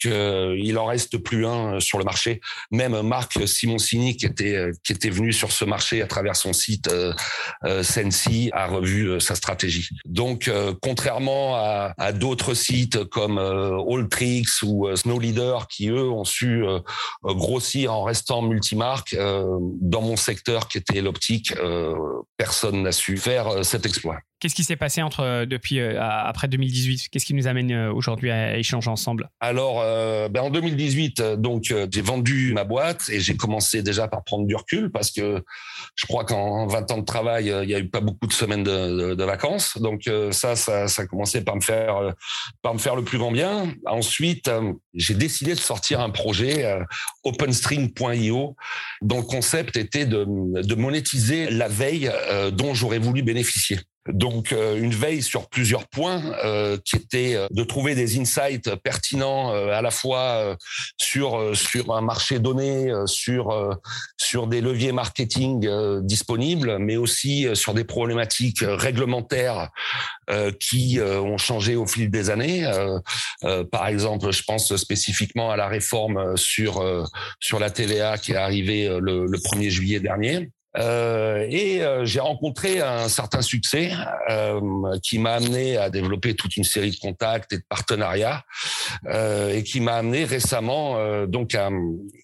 qu'il en reste plus un sur le marché. Même Marc Simoncini, qui était qui était venu sur ce marché à travers son site euh, euh, Sensi, a revu euh, sa stratégie. Donc, euh, contrairement à, à d'autres sites comme euh, Alltricks ou euh, Snow Leader, qui eux ont su euh, grossir en restant multimarque, euh, dans mon secteur qui était l'optique, euh, personne n'a su faire euh, cet exploit.
Qu'est-ce qui s'est passé entre depuis euh, après deux mille dix-huit ? Qu'est-ce qui nous amène euh, aujourd'hui à échanger ensemble ?
Alors, euh, ben en deux mille dix-huit, donc euh, j'ai vendu ma boîte et j'ai commencé déjà par prendre du recul parce que je crois qu'en vingt ans de travail, euh, il y a eu pas beaucoup de semaines de, de, de vacances. Donc euh, ça, ça, ça a commencé par me faire, euh, par me faire le plus grand bien. Ensuite, euh, j'ai décidé de sortir un projet euh, openstring point io dont le concept était de, de monétiser la veille euh, dont j'aurais voulu bénéficier. Donc euh, une veille sur plusieurs points euh, qui était euh, de trouver des insights pertinents euh, à la fois euh, sur euh, sur un marché donné, euh, sur euh, sur des leviers marketing euh, disponibles, mais aussi euh, sur des problématiques euh, réglementaires euh, qui euh, ont changé au fil des années. Euh, euh, par exemple, je pense spécifiquement à la réforme sur euh, sur la T V A qui est arrivée euh, le, le premier juillet dernier. Euh, et euh, j'ai rencontré un certain succès euh, qui m'a amené à développer toute une série de contacts et de partenariats euh, et qui m'a amené récemment euh, donc à,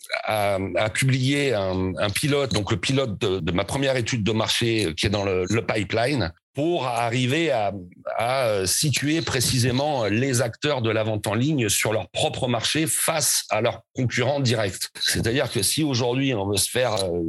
à, à publier un, un pilote, donc le pilote de, de ma première étude de marché qui est dans le, le pipeline, pour arriver à, à situer précisément les acteurs de la vente en ligne sur leur propre marché face à leurs concurrents directs. C'est-à-dire que si aujourd'hui on veut se faire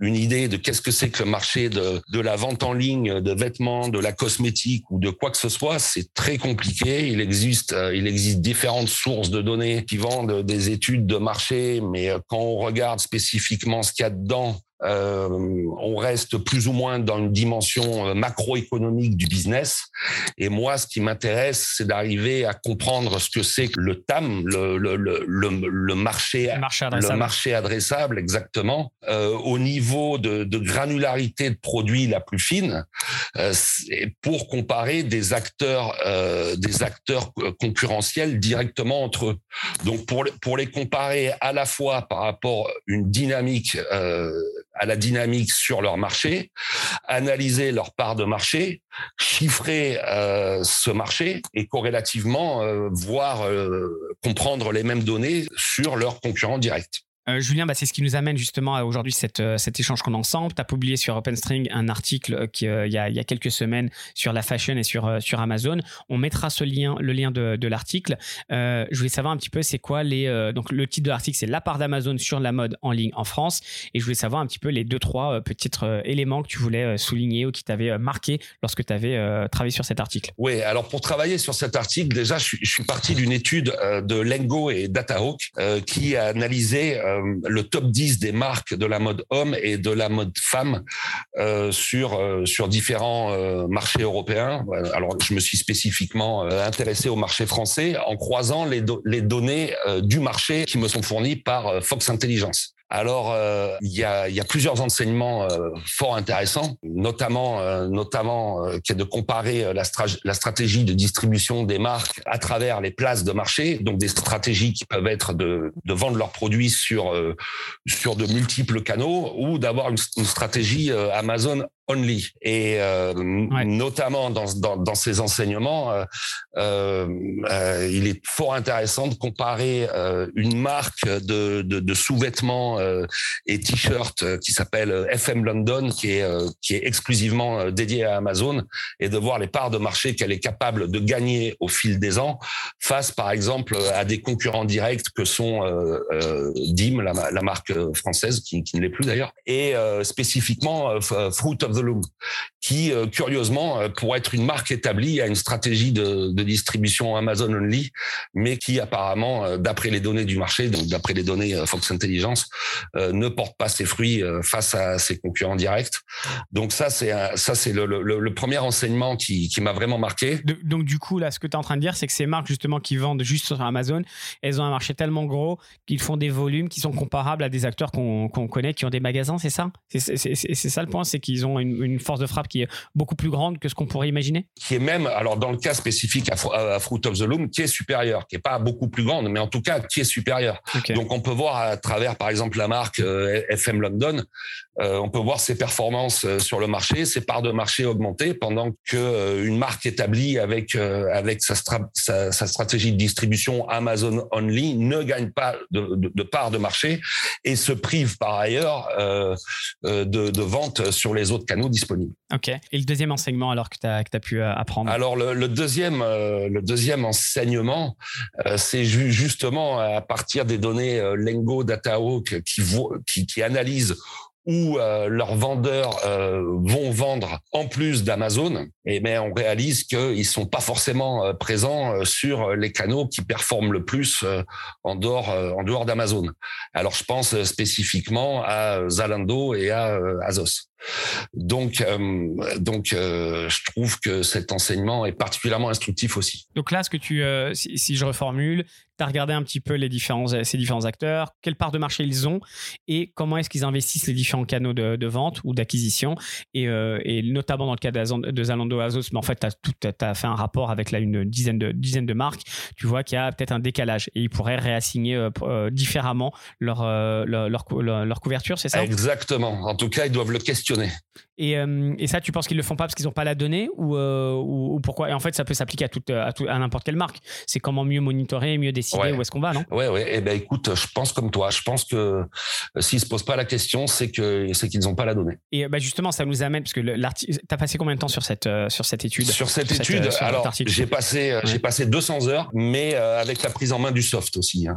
une idée de qu'est-ce que c'est que le marché de, de la vente en ligne, de vêtements, de la cosmétique ou de quoi que ce soit, c'est très compliqué. Il existe, euh, il existe différentes sources de données qui vendent des études de marché, mais quand on regarde spécifiquement ce qu'il y a dedans, Euh, on reste plus ou moins dans une dimension macroéconomique du business. Et moi, ce qui m'intéresse, c'est d'arriver à comprendre ce que c'est que le T A M, le, le, le, le, le marché,
le marché adressable,
le marché adressable exactement, euh, au niveau de, de granularité de produits la plus fine, euh, pour comparer des acteurs, euh, des acteurs concurrentiels directement entre eux. Donc, pour, pour les comparer à la fois par rapport à une dynamique euh, à la dynamique sur leur marché, analyser leur part de marché, chiffrer euh, ce marché et corrélativement euh, voir euh, comprendre les mêmes données sur leurs concurrents directs.
Euh, Julien, bah, c'est ce qui nous amène justement à aujourd'hui cette, euh, cet échange qu'on a ensemble. Tu as publié sur OpenString un article qui, euh, il, y a, il y a quelques semaines sur la fashion et sur, euh, sur Amazon. On mettra ce lien, le lien de, de l'article. Euh, je voulais savoir un petit peu c'est quoi les... Euh, donc le titre de l'article, c'est la part d'Amazon sur la mode en ligne en France. Et je voulais savoir un petit peu les deux, trois euh, petits euh, éléments que tu voulais euh, souligner ou qui t'avaient euh, marqué lorsque tu avais euh, travaillé sur cet article.
Oui, alors pour travailler sur cet article, déjà, je suis, je suis parti d'une étude euh, de Lengo et Datahawk euh, qui a analysé euh, le top dix des marques de la mode homme et de la mode femme euh, sur euh, sur différents euh, marchés européens. Alors, je me suis spécifiquement euh, intéressé au marché français en croisant les, do- les données euh, du marché qui me sont fournies par euh, Fox Intelligence. Alors, euh, il y a, il y a plusieurs enseignements euh, fort intéressants, notamment, euh, notamment euh, qui est de comparer la, stra- la stratégie de distribution des marques à travers les places de marché, donc des stratégies qui peuvent être de, de vendre leurs produits sur euh, sur de multiples canaux ou d'avoir une, une stratégie euh, Amazon only. Et euh, ouais. notamment dans, dans, dans ces enseignements, euh, euh, euh, il est fort intéressant de comparer euh, une marque de, de, de sous-vêtements euh, et t-shirts euh, qui s'appelle F M London, qui est, euh, qui est exclusivement euh, dédiée à Amazon, et de voir les parts de marché qu'elle est capable de gagner au fil des ans face, par exemple, à des concurrents directs que sont euh, euh, D I M, la, la marque française, qui, qui ne l'est plus d'ailleurs, et euh, spécifiquement euh, Fruit of the Loom, qui euh, curieusement euh, pour être une marque établie a une stratégie de, de distribution Amazon only, mais qui apparemment euh, d'après les données du marché, donc d'après les données euh, Fox Intelligence, euh, ne porte pas ses fruits euh, face à ses concurrents directs. Donc ça c'est un, ça c'est le, le, le premier enseignement qui, qui m'a vraiment marqué.
De, donc du coup là ce que tu es en train de dire c'est que ces marques justement qui vendent juste sur Amazon, elles ont un marché tellement gros qu'ils font des volumes qui sont comparables à des acteurs qu'on, qu'on connaît qui ont des magasins, c'est ça c'est, c'est, c'est, c'est ça le point, c'est qu'ils ont une, une force de frappe qui est beaucoup plus grande que ce qu'on pourrait imaginer,
qui est même, alors dans le cas spécifique à, à Fruit of the Loom, qui est supérieure, qui est pas beaucoup plus grande, mais en tout cas qui est supérieure. Okay. Donc on peut voir à travers par exemple la marque euh, F M London, euh, on peut voir ses performances euh, sur le marché, ses parts de marché augmenter, pendant que euh, une marque établie avec euh, avec sa, stra- sa, sa stratégie de distribution Amazon only ne gagne pas de, de, de part de marché et se prive par ailleurs euh, euh, de, de vente sur les autres canaux disponibles.
Ok. Et le deuxième enseignement alors que tu as que tu as pu euh, apprendre?
Alors le, le deuxième euh, le deuxième enseignement, euh, c'est ju- justement à partir des données euh, Lengo, Datahawk qui vo- qui, qui analysent où euh, leurs vendeurs euh, vont vendre en plus d'Amazon, et mais on réalise qu'ils sont pas forcément euh, présents euh, sur les canaux qui performent le plus euh, en dehors euh, en dehors d'Amazon. Alors je pense euh, spécifiquement à Zalando et à euh, Azos. Donc, euh, donc, euh, je trouve que cet enseignement est particulièrement instructif aussi.
Donc là, ce que tu, euh, si, si je reformule, tu as regardé un petit peu les différents, ces différents acteurs, quelle part de marché ils ont et comment est-ce qu'ils investissent les différents canaux de, de vente ou d'acquisition, et, euh, et notamment dans le cas de Zalando, Azos, mais en fait, tu as fait un rapport avec là, une dizaine de, dizaine de marques, tu vois qu'il y a peut-être un décalage et ils pourraient réassigner euh, euh, différemment leur, euh, leur, leur, leur couverture, c'est ça?
Exactement. En tout cas, ils doivent le questionner.
Et, euh, et ça, tu penses qu'ils le font pas parce qu'ils n'ont pas la donnée ou, euh, ou, ou pourquoi? Et en fait, ça peut s'appliquer à, toute, à, tout, à n'importe quelle marque. C'est comment mieux monitorer, mieux décider ouais. où est-ce qu'on va, non?
Ouais, ouais. Eh ben, écoute, je pense comme toi. Je pense que euh, s'ils se posent pas la question, c'est que c'est qu'ils n'ont pas la donnée.
Et bah justement, ça nous amène parce que l'article. T'as passé combien de temps sur cette euh, sur cette étude?
Sur cette sur étude, cette, euh, sur alors j'ai passé ouais. j'ai passé deux cents heures, mais euh, avec la prise en main du soft aussi. Hein.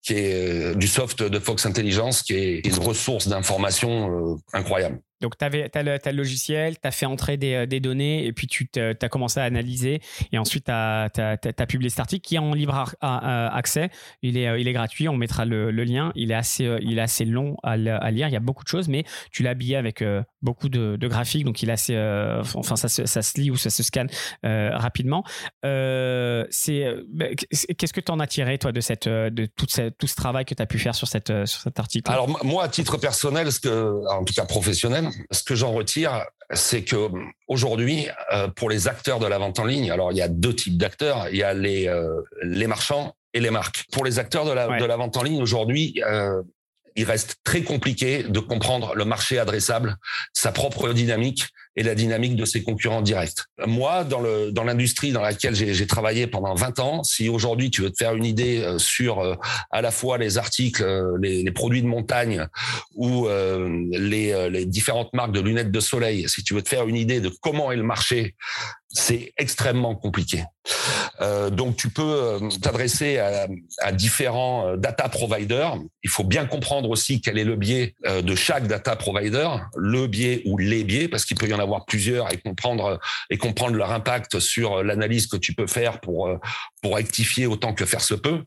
qui est du soft de Fox Intelligence, qui est une ressource d'information euh, incroyable.
Donc, tu as le, le logiciel, tu as fait entrer des, des données et puis tu as commencé à analyser et ensuite tu as publié cet article qui est en libre a, a, a accès. Il est, il est gratuit, on mettra le, le lien. Il est, assez, il est assez long à, à lire, il y a beaucoup de choses, mais tu l'as habillé avec euh, beaucoup de, de graphiques, donc il est assez, euh, enfin, ça, ça se lit ou ça se scanne euh, rapidement. Euh, Qu'est-ce que tu en as tiré, toi, de, cette, de tout, cette, tout ce travail que tu as pu faire sur, cette, sur cet article?
Alors, moi, à titre personnel, ce que, en tout cas professionnel, ce que j'en retire, c'est que aujourd'hui, euh, pour les acteurs de la vente en ligne, alors il y a deux types d'acteurs, il y a les euh, les marchands et les marques. Pour les acteurs de la ouais. de la vente en ligne aujourd'hui, euh, il reste très compliqué de comprendre le marché adressable, sa propre dynamique et la dynamique de ses concurrents directs. Moi, dans le dans l'industrie dans laquelle j'ai, j'ai travaillé pendant vingt ans, si aujourd'hui tu veux te faire une idée sur euh, à la fois les articles, euh, les, les produits de montagne ou euh, les, euh, les différentes marques de lunettes de soleil, si tu veux te faire une idée de comment est le marché, c'est extrêmement compliqué. Euh, donc, tu peux euh, t'adresser à, à différents euh, data providers. Il faut bien comprendre aussi quel est le biais euh, de chaque data provider, le biais ou les biais, parce qu'il peut y en avoir plusieurs et comprendre et comprendre leur impact sur l'analyse que tu peux faire pour pour rectifier autant que faire se peut.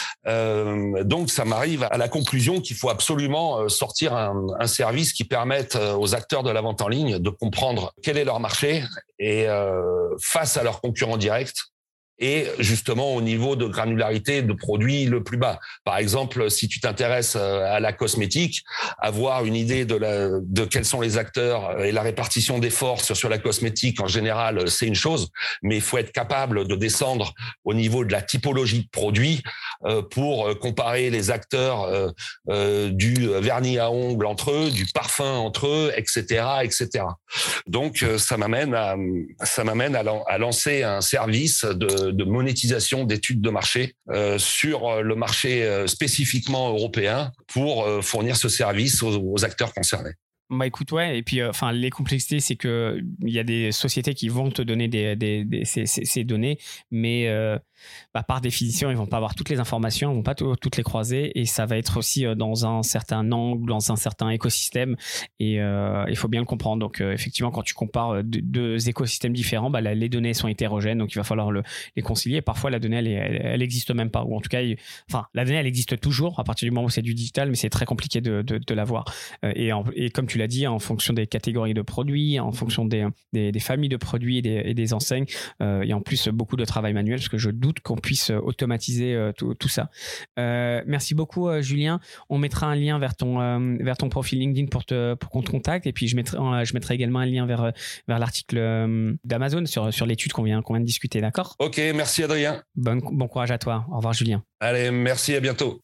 Euh, donc, ça m'arrive à la conclusion qu'il faut absolument sortir un, un service qui permette aux acteurs de la vente en ligne de comprendre quel est leur marché et euh, face à leurs concurrents directs et justement au niveau de granularité de produits le plus bas. Par exemple, si tu t'intéresses à la cosmétique, avoir une idée de, la, de quels sont les acteurs et la répartition des forces sur la cosmétique en général, c'est une chose, mais il faut être capable de descendre au niveau de la typologie de produits pour comparer les acteurs du vernis à ongles entre eux, du parfum entre eux, et cetera, et cetera. Donc, ça m'amène à, ça m'amène à, à lancer un service de de monétisation d'études de marché euh, sur le marché euh, spécifiquement européen pour euh, fournir ce service aux, aux acteurs concernés.
Bah écoute, ouais, et puis enfin euh, les complexités, c'est que il y a des sociétés qui vont te donner des, des, des ces, ces, ces données, mais euh, bah, par définition, ils vont pas avoir toutes les informations, ils vont pas t- toutes les croiser, et ça va être aussi euh, dans un certain angle, dans un certain écosystème, et euh, il faut bien le comprendre. Donc euh, effectivement, quand tu compares deux, deux écosystèmes différents, bah, la, les données sont hétérogènes, donc il va falloir le, les concilier. Et parfois, la donnée, elle, elle, elle existe même pas, ou en tout cas, il, enfin, la donnée, elle existe toujours à partir du moment où c'est du digital, mais c'est très compliqué de, de, de l'avoir. Euh, et, en, et comme tu l'as dit, en fonction des catégories de produits, en fonction des, des, des familles de produits et des, et des enseignes, euh, et en plus beaucoup de travail manuel, parce que je doute qu'on puisse automatiser euh, tout, tout ça. Euh, merci beaucoup, euh, Julien. On mettra un lien vers ton, euh, vers ton profil LinkedIn pour, te, pour qu'on te contacte, et puis je mettrai, euh, je mettrai également un lien vers, vers l'article euh, d'Amazon sur, sur l'étude qu'on vient, qu'on vient de discuter, d'accord?
Ok, merci Adrien.
Bon, bon courage à toi. Au revoir, Julien.
Allez, merci, à bientôt.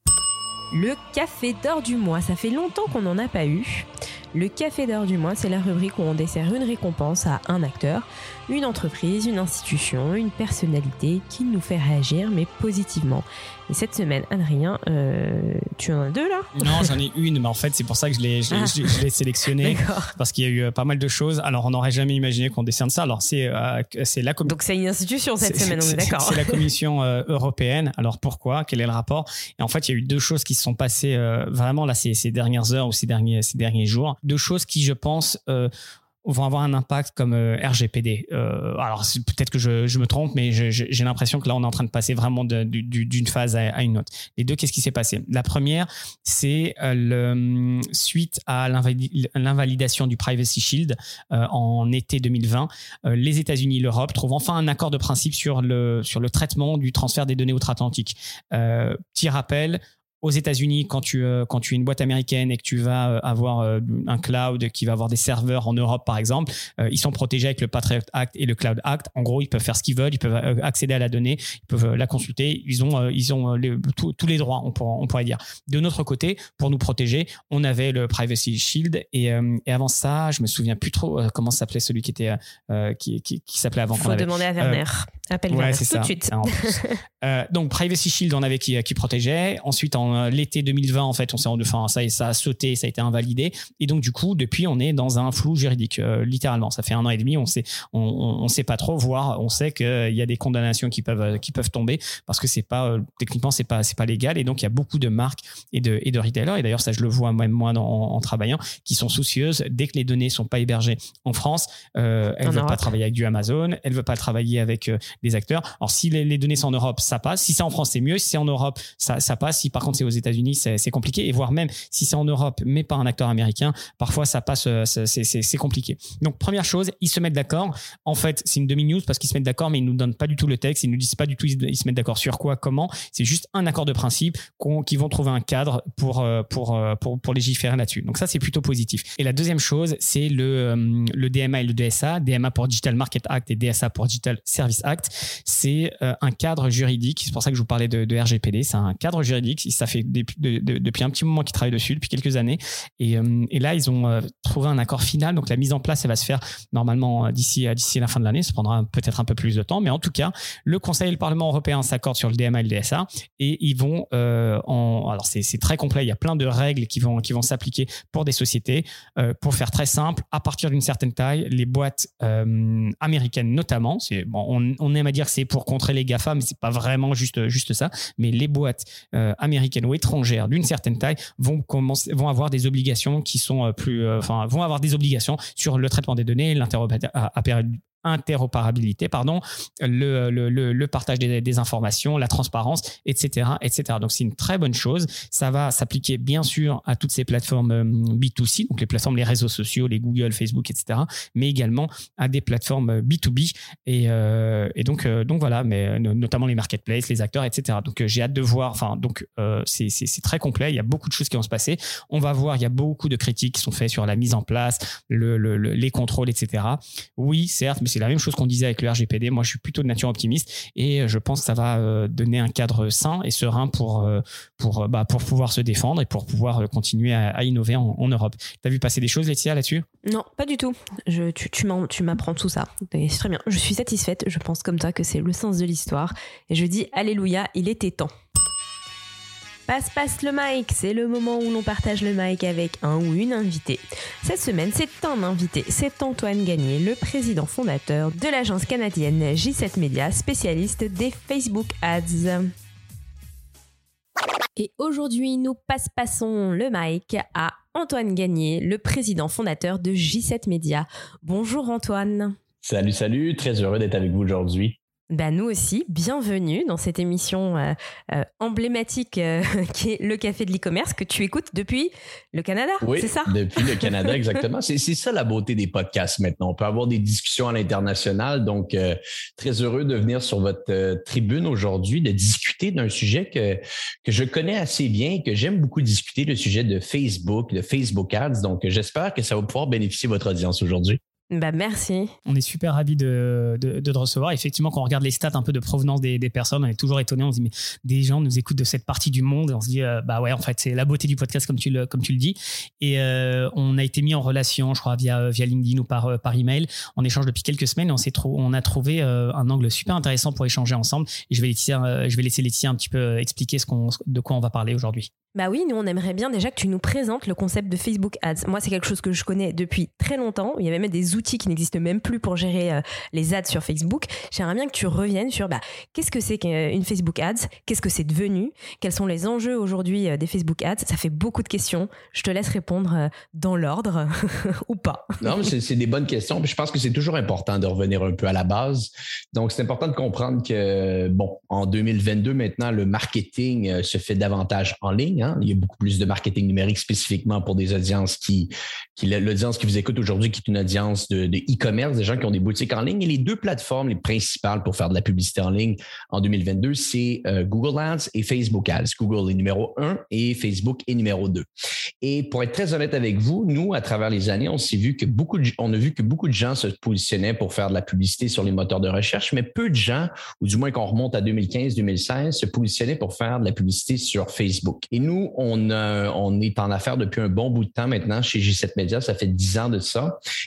Le café d'or du mois, ça fait longtemps qu'on n'en a pas eu. Le café d'or du mois, c'est la rubrique où on dessert une récompense à un acteur, une entreprise, une institution, une personnalité qui nous fait réagir, mais positivement. Et cette semaine, Adrien, euh, tu en as deux là ?
Non, j'en ai une, mais en fait, c'est pour ça que je l'ai, je, ah. je, je l'ai sélectionné. D'accord. Parce qu'il y a eu pas mal de choses. Alors, on n'aurait jamais imaginé qu'on décerne ça. Alors, c'est, euh, c'est la com-
Donc, c'est une institution cette c'est, semaine,
c'est,
on est d'accord.
C'est la Commission euh, européenne. Alors, pourquoi ? Quel est le rapport ? Et en fait, il y a eu deux choses qui se sont passées euh, vraiment là ces, ces dernières heures ou ces derniers, ces derniers jours. Deux choses qui, je pense, euh, vont avoir un impact comme euh, R G P D. Euh, alors, c'est, peut-être que je, je me trompe, mais je, je, j'ai l'impression que là, on est en train de passer vraiment de, de, d'une phase à, à une autre. Les deux, qu'est-ce qui s'est passé ? La première, c'est euh, le, suite à l'invalid, l'invalidation du Privacy Shield euh, en été deux mille vingt, euh, les États-Unis et l'Europe trouvent enfin un accord de principe sur le, sur le traitement du transfert des données outre-Atlantique. Euh, petit rappel, aux États-Unis, quand tu euh, quand tu es une boîte américaine et que tu vas euh, avoir euh, un cloud qui va avoir des serveurs en Europe, par exemple, euh, ils sont protégés avec le Patriot Act et le Cloud Act. En gros, ils peuvent faire ce qu'ils veulent, ils peuvent euh, accéder à la donnée, ils peuvent euh, la consulter. Ils ont euh, ils ont euh, les, tout, tous les droits, on pourrait, on pourrait dire. De notre côté, pour nous protéger, on avait le Privacy Shield et, euh, et avant ça, je me souviens plus trop euh, comment s'appelait celui qui était euh, qui, qui qui s'appelait avant.
Faut demander à Werner. Appel
ouais,
vers
c'est
tout
ça.
de suite.
Alors, euh, donc Privacy Shield, on avait qui, qui protégeait. Ensuite, en l'été deux mille vingt, en fait, on s'est rendu, enfin, ça, ça a sauté, ça a été invalidé. Et donc, du coup, depuis, on est dans un flou juridique, euh, littéralement. Ça fait un an et demi, on sait, on, on, on sait pas trop, voire on sait qu'il y a des condamnations qui peuvent, qui peuvent tomber parce que c'est pas, euh, techniquement, c'est pas, c'est pas légal. Et donc, il y a beaucoup de marques et de, et de retailers. Et d'ailleurs, ça, je le vois même moi en, en travaillant, qui sont soucieuses. Dès que les données sont pas hébergées en France, euh, elles
En
veulent
Europe.
pas travailler avec du Amazon, elles veulent pas travailler avec euh, des acteurs. Alors, si les, les données sont en Europe, ça passe. Si c'est en France, c'est mieux. Si c'est en Europe, ça, ça passe. Si par contre c'est aux États-Unis, c'est, c'est compliqué. Et voire même si c'est en Europe, mais pas un acteur américain, parfois ça passe, c'est, c'est, c'est compliqué. Donc, première chose, ils se mettent d'accord. En fait, c'est une demi-news parce qu'ils se mettent d'accord, mais ils nous donnent pas du tout le texte. Ils nous disent pas du tout, ils se mettent d'accord sur quoi, comment. C'est juste un accord de principe qu'on, qu'ils vont trouver un cadre pour, pour, pour, pour légiférer là-dessus. Donc, ça, c'est plutôt positif. Et la deuxième chose, c'est le, le D M A et le D S A. D M A pour Digital Market Act et D S A pour Digital Service Act. C'est un cadre juridique. C'est pour ça que je vous parlais de, de R G P D. C'est un cadre juridique. Ça fait des, de, de, depuis un petit moment qu'ils travaillent dessus, depuis quelques années. Et, et là, ils ont trouvé un accord final. Donc, la mise en place, elle va se faire normalement d'ici, d'ici la fin de l'année. Ça prendra peut-être un peu plus de temps. Mais en tout cas, le Conseil et le Parlement européen s'accordent sur le D M A et le D S A. Et ils vont euh, en... Alors, c'est, c'est très complet. Il y a plein de règles qui vont, qui vont s'appliquer pour des sociétés. Euh, pour faire très simple, à partir d'une certaine taille, les boîtes euh, américaines notamment, c'est, bon, on, on aime à dire que c'est pour contrer les GAFA, mais c'est pas vraiment juste, juste ça. Mais les boîtes euh, américaines ou étrangères d'une certaine taille vont, commencer, vont avoir des obligations qui sont plus, euh, enfin, vont avoir des obligations sur le traitement des données, l'interopérabilité. interopérabilité, pardon, le, le, le, le partage des, des informations, la transparence, et cetera, et cetera. Donc, c'est une très bonne chose. Ça va s'appliquer, bien sûr, à toutes ces plateformes B deux C, donc les plateformes, les réseaux sociaux, les Google, Facebook, et cetera, mais également à des plateformes B deux B. Et, euh, et donc, euh, donc, voilà, mais notamment les marketplaces, les acteurs, et cetera. Donc, euh, j'ai hâte de voir. Enfin, donc, euh, c'est, c'est, c'est très complet. Il y a beaucoup de choses qui vont se passer. On va voir, il y a beaucoup de critiques qui sont faites sur la mise en place, le, le, le, les contrôles, et cetera. Oui, certes, mais c'est la même chose qu'on disait avec le R G P D. Moi, je suis plutôt de nature optimiste et je pense que ça va donner un cadre sain et serein pour, pour, bah, pour pouvoir se défendre et pour pouvoir continuer à, à innover en, en Europe. Tu as vu passer des choses, Laetitia, là-dessus?
Non, pas du tout. Je, tu, tu, tu m'apprends tout ça. Et c'est très bien. Je suis satisfaite. Je pense comme toi que c'est le sens de l'histoire. Et je dis alléluia, il était temps. Passe, passe le mic, c'est le moment où l'on partage le mic avec un ou une invitée. Cette semaine, c'est un invité, c'est Antoine Gagné, le président fondateur de l'agence canadienne J sept Media, spécialiste des Facebook Ads. Et aujourd'hui, nous passe-passons le mic à Antoine Gagné, le président fondateur de J sept Media. Bonjour Antoine.
Salut, salut, très heureux d'être avec vous aujourd'hui.
Ben nous aussi, bienvenue dans cette émission euh, euh, emblématique euh, qui est le Café de l'e-commerce que tu écoutes depuis le Canada,
oui,
c'est ça?
Depuis le Canada, exactement. C'est, c'est ça la beauté des podcasts maintenant. On peut avoir des discussions à l'international. Donc, euh, très heureux de venir sur votre euh, tribune aujourd'hui, de discuter d'un sujet que, que je connais assez bien, que j'aime beaucoup discuter, le sujet de Facebook, de Facebook Ads. Donc, j'espère que ça va pouvoir bénéficier votre audience aujourd'hui.
Bah merci.
On est super ravis de, de, de te recevoir. Effectivement, quand on regarde les stats un peu de provenance des, des personnes, on est toujours étonné. On se dit, mais des gens nous écoutent de cette partie du monde. Et on se dit, euh, bah ouais, en fait, c'est la beauté du podcast, comme tu le, comme tu le dis. Et euh, on a été mis en relation, je crois, via, via LinkedIn ou par, par email. On échange depuis quelques semaines et on, s'est trou- on a trouvé euh, un angle super intéressant pour échanger ensemble. Et je vais, Laetitia, euh, je vais laisser Laetitia un petit peu expliquer ce qu'on, de quoi on va parler aujourd'hui.
Bah oui, nous on aimerait bien déjà que tu nous présentes le concept de Facebook Ads. Moi, c'est quelque chose que je connais depuis très longtemps. Il y avait même des outils qui n'existent même plus pour gérer euh, les ads sur Facebook. J'aimerais bien que tu reviennes sur bah, qu'est-ce que c'est qu'une Facebook Ads, qu'est-ce que c'est devenu, quels sont les enjeux aujourd'hui euh, des Facebook Ads. Ça fait beaucoup de questions. Je te laisse répondre euh, dans l'ordre ou pas.
Non, mais c'est, c'est des bonnes questions. Puis je pense que c'est toujours important de revenir un peu à la base. Donc, c'est important de comprendre que, bon, en deux mille vingt-deux, maintenant, le marketing euh, se fait davantage en ligne. Hein? Il y a beaucoup plus de marketing numérique spécifiquement pour des audiences qui, qui l'audience qui vous écoute aujourd'hui, qui est une audience de, de e-commerce, des gens qui ont des boutiques en ligne. Et les deux plateformes les principales pour faire de la publicité en ligne en deux mille vingt-deux, c'est euh, Google Ads et Facebook Ads. Google est numéro un et Facebook est numéro deux. Et pour être très honnête avec vous, nous, à travers les années, on s'est vu que beaucoup de, on a vu que beaucoup de gens se positionnaient pour faire de la publicité sur les moteurs de recherche, mais peu de gens, ou du moins qu'on remonte à deux mille quinze deux mille seize, se positionnaient pour faire de la publicité sur Facebook. Et nous, on, a, on est en affaires depuis un bon bout de temps maintenant chez J sept Media. Ça fait dix ans de ça. Et en deux mille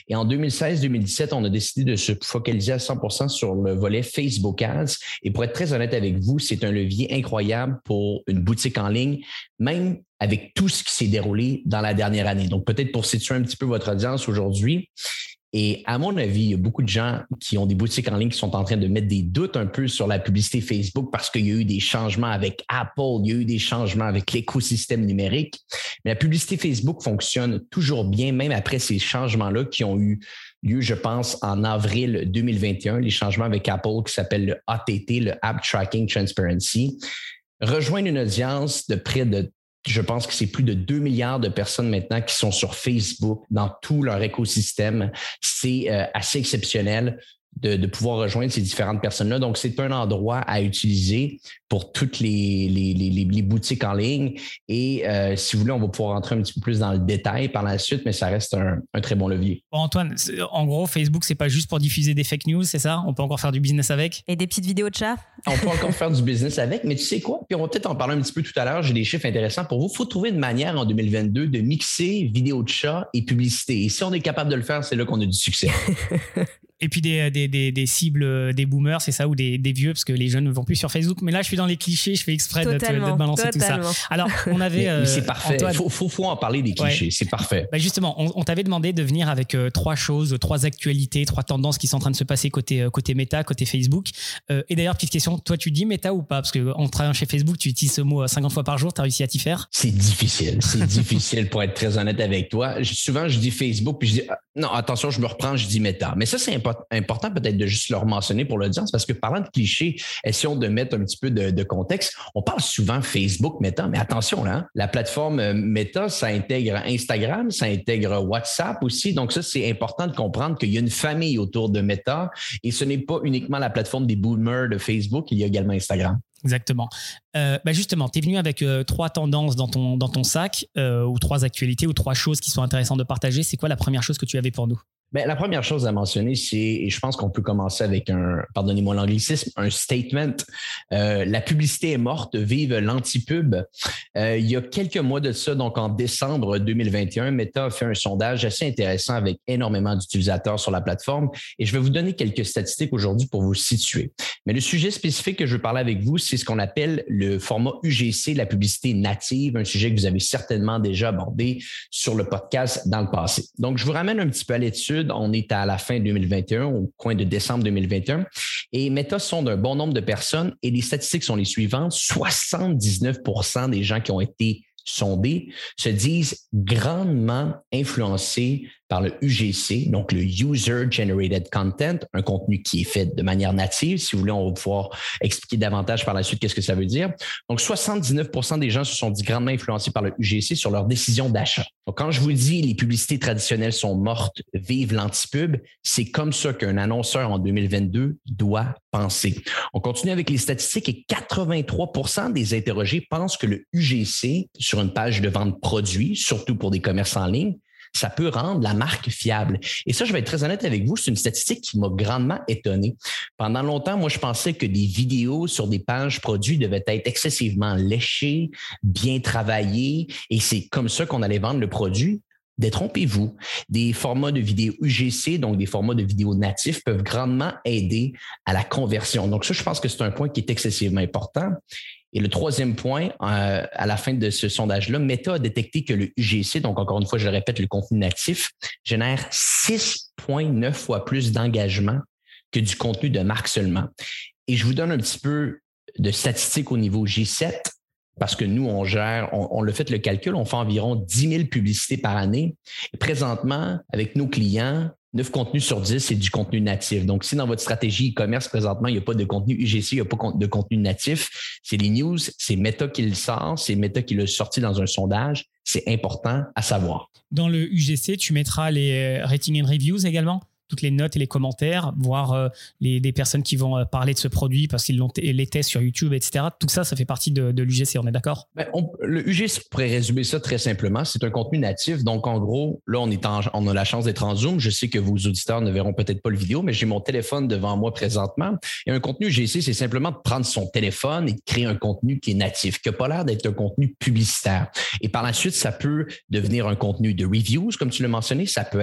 mille seize deux mille dix-sept, on a décidé de se focaliser à cent pour cent sur le volet Facebook Ads. Et pour être très honnête avec vous, c'est un levier incroyable pour une boutique en ligne, même avec tout ce qui s'est déroulé dans la dernière année. Donc, peut-être pour situer un petit peu votre audience aujourd'hui, et à mon avis, il y a beaucoup de gens qui ont des boutiques en ligne qui sont en train de mettre des doutes un peu sur la publicité Facebook parce qu'il y a eu des changements avec Apple, il y a eu des changements avec l'écosystème numérique. Mais la publicité Facebook fonctionne toujours bien, même après ces changements-là qui ont eu lieu, je pense, en avril deux mille vingt et un, les changements avec Apple qui s'appellent le A T T, le App Tracking Transparency. Rejoindre une audience de près de Je pense que c'est plus de deux milliards de personnes maintenant qui sont sur Facebook dans tout leur écosystème. C'est euh, assez exceptionnel de, de pouvoir rejoindre ces différentes personnes-là. Donc, c'est un endroit à utiliser pour toutes les, les, les, les boutiques en ligne. Et euh, si vous voulez, on va pouvoir rentrer un petit peu plus dans le détail par la suite, mais ça reste un, un très bon levier.
Bon, Antoine, en gros, Facebook, c'est pas juste pour diffuser des fake news, c'est ça? On peut encore faire du business avec?
Et des petites vidéos de chat?
On peut encore faire du business avec, mais tu sais quoi? Puis on va peut-être en parler un petit peu tout à l'heure. J'ai des chiffres intéressants pour vous. Il faut trouver une manière en deux mille vingt-deux de mixer vidéo de chat et publicité. Et si on est capable de le faire, c'est là qu'on a du succès.
Et puis des, des, des, des cibles, des boomers, c'est ça, ou des, des vieux, parce que les jeunes ne vont plus sur Facebook. Mais là, je suis dans les clichés, je fais exprès de te, de te balancer
totalement.
tout ça. Alors, on avait.
Mais,
euh,
mais c'est parfait.
Antoine,
faut, faut, faut en parler des clichés. Ouais. C'est parfait.
Bah justement, on, on t'avait demandé de venir avec euh, trois choses, trois actualités, trois tendances qui sont en train de se passer côté, euh, côté Meta, côté Facebook. Euh, et d'ailleurs, petite question, toi, tu dis Meta ou pas? Parce qu'en travaillant chez Facebook, tu utilises ce mot cinquante fois par jour. Tu as réussi à t'y faire?
C'est difficile. C'est difficile pour être très honnête avec toi. Je, souvent, je dis Facebook, puis je dis ah, non, attention, je me reprends, je dis Meta. Mais ça, c'est impo- important peut-être de juste leur mentionner pour l'audience parce que parlant de clichés, essayons de mettre un petit peu de, de contexte. On parle souvent Facebook, Meta, mais attention, là, hein, la plateforme Meta, ça intègre Instagram, ça intègre WhatsApp aussi. Donc ça, c'est important de comprendre qu'il y a une famille autour de Meta et ce n'est pas uniquement la plateforme des boomers de Facebook, il y a également Instagram.
Exactement. Euh, bah justement, tu es venu avec euh, trois tendances dans ton, dans ton sac euh, ou trois actualités ou trois choses qui sont intéressantes de partager. C'est quoi la première chose que tu avais pour nous?
Bien, la première chose à mentionner, c'est, et je pense qu'on peut commencer avec un, pardonnez-moi l'anglicisme, un statement. Euh, la publicité est morte, vive l'anti-pub. Euh, il y a quelques mois de ça, donc en décembre deux mille vingt et un, Meta a fait un sondage assez intéressant avec énormément d'utilisateurs sur la plateforme et je vais vous donner quelques statistiques aujourd'hui pour vous situer. Mais le sujet spécifique que je veux parler avec vous, c'est ce qu'on appelle le format U G C, la publicité native, un sujet que vous avez certainement déjà abordé sur le podcast dans le passé. Donc, je vous ramène un petit peu à l'étude. On est à la fin deux mille vingt et un, au coin de décembre deux mille vingt et un. Et Meta sonde un bon nombre de personnes et les statistiques sont les suivantes. soixante-dix-neuf pour cent des gens qui ont été sondés se disent grandement influencés par le U G C, donc le User Generated Content, un contenu qui est fait de manière native. Si vous voulez, on va pouvoir expliquer davantage par la suite qu'est-ce que ça veut dire. Donc, soixante-dix-neuf pour cent des gens se sont dit grandement influencés par le U G C sur leur décision d'achat. Donc, quand je vous dis les publicités traditionnelles sont mortes, vive l'anti-pub, c'est comme ça qu'un annonceur en deux mille vingt-deux doit penser. On continue avec les statistiques et quatre-vingt-trois pour cent des interrogés pensent que le U G C sur une page de vente produit, surtout pour des commerces en ligne, ça peut rendre la marque fiable. Et ça, je vais être très honnête avec vous, c'est une statistique qui m'a grandement étonné. Pendant longtemps, moi, je pensais que des vidéos sur des pages produits devaient être excessivement léchées, bien travaillées, et c'est comme ça qu'on allait vendre le produit. Détrompez-vous. Des formats de vidéo U G C, donc des formats de vidéo natifs, peuvent grandement aider à la conversion. Donc ça, je pense que c'est un point qui est excessivement important. Et le troisième point, euh, à la fin de ce sondage-là, Meta a détecté que le U G C, donc encore une fois, je le répète, le contenu natif, génère six virgule neuf fois plus d'engagement que du contenu de marque seulement. Et je vous donne un petit peu de statistiques au niveau G sept, parce que nous, on gère, on, on le fait le calcul, on fait environ dix mille publicités par année. Et présentement, avec nos clients, neuf contenus sur dix, c'est du contenu natif. Donc, si dans votre stratégie e-commerce, présentement, il n'y a pas de contenu U G C, il n'y a pas de contenu natif, c'est les news, c'est Meta qui le sort, c'est Meta qui l'a sorti dans un sondage. C'est important à savoir.
Dans le U G C, tu mettras les ratings and reviews également? Toutes les notes et les commentaires, voir euh, les, des personnes qui vont euh, parler de ce produit parce qu'ils l'ont t- les testent sur YouTube, et cetera. Tout ça, ça fait partie de, de l'U G C, on est d'accord?
Ben, on, le U G C, on pourrait résumer ça très simplement. C'est un contenu natif. Donc, en gros, là, on, est en, on a la chance d'être en Zoom. Je sais que vos auditeurs ne verront peut-être pas le vidéo, mais j'ai mon téléphone devant moi présentement. Et un contenu U G C, c'est simplement de prendre son téléphone et de créer un contenu qui est natif, qui n'a pas l'air d'être un contenu publicitaire. Et par la suite, ça peut devenir un contenu de reviews, comme tu l'as mentionné. Ça peut être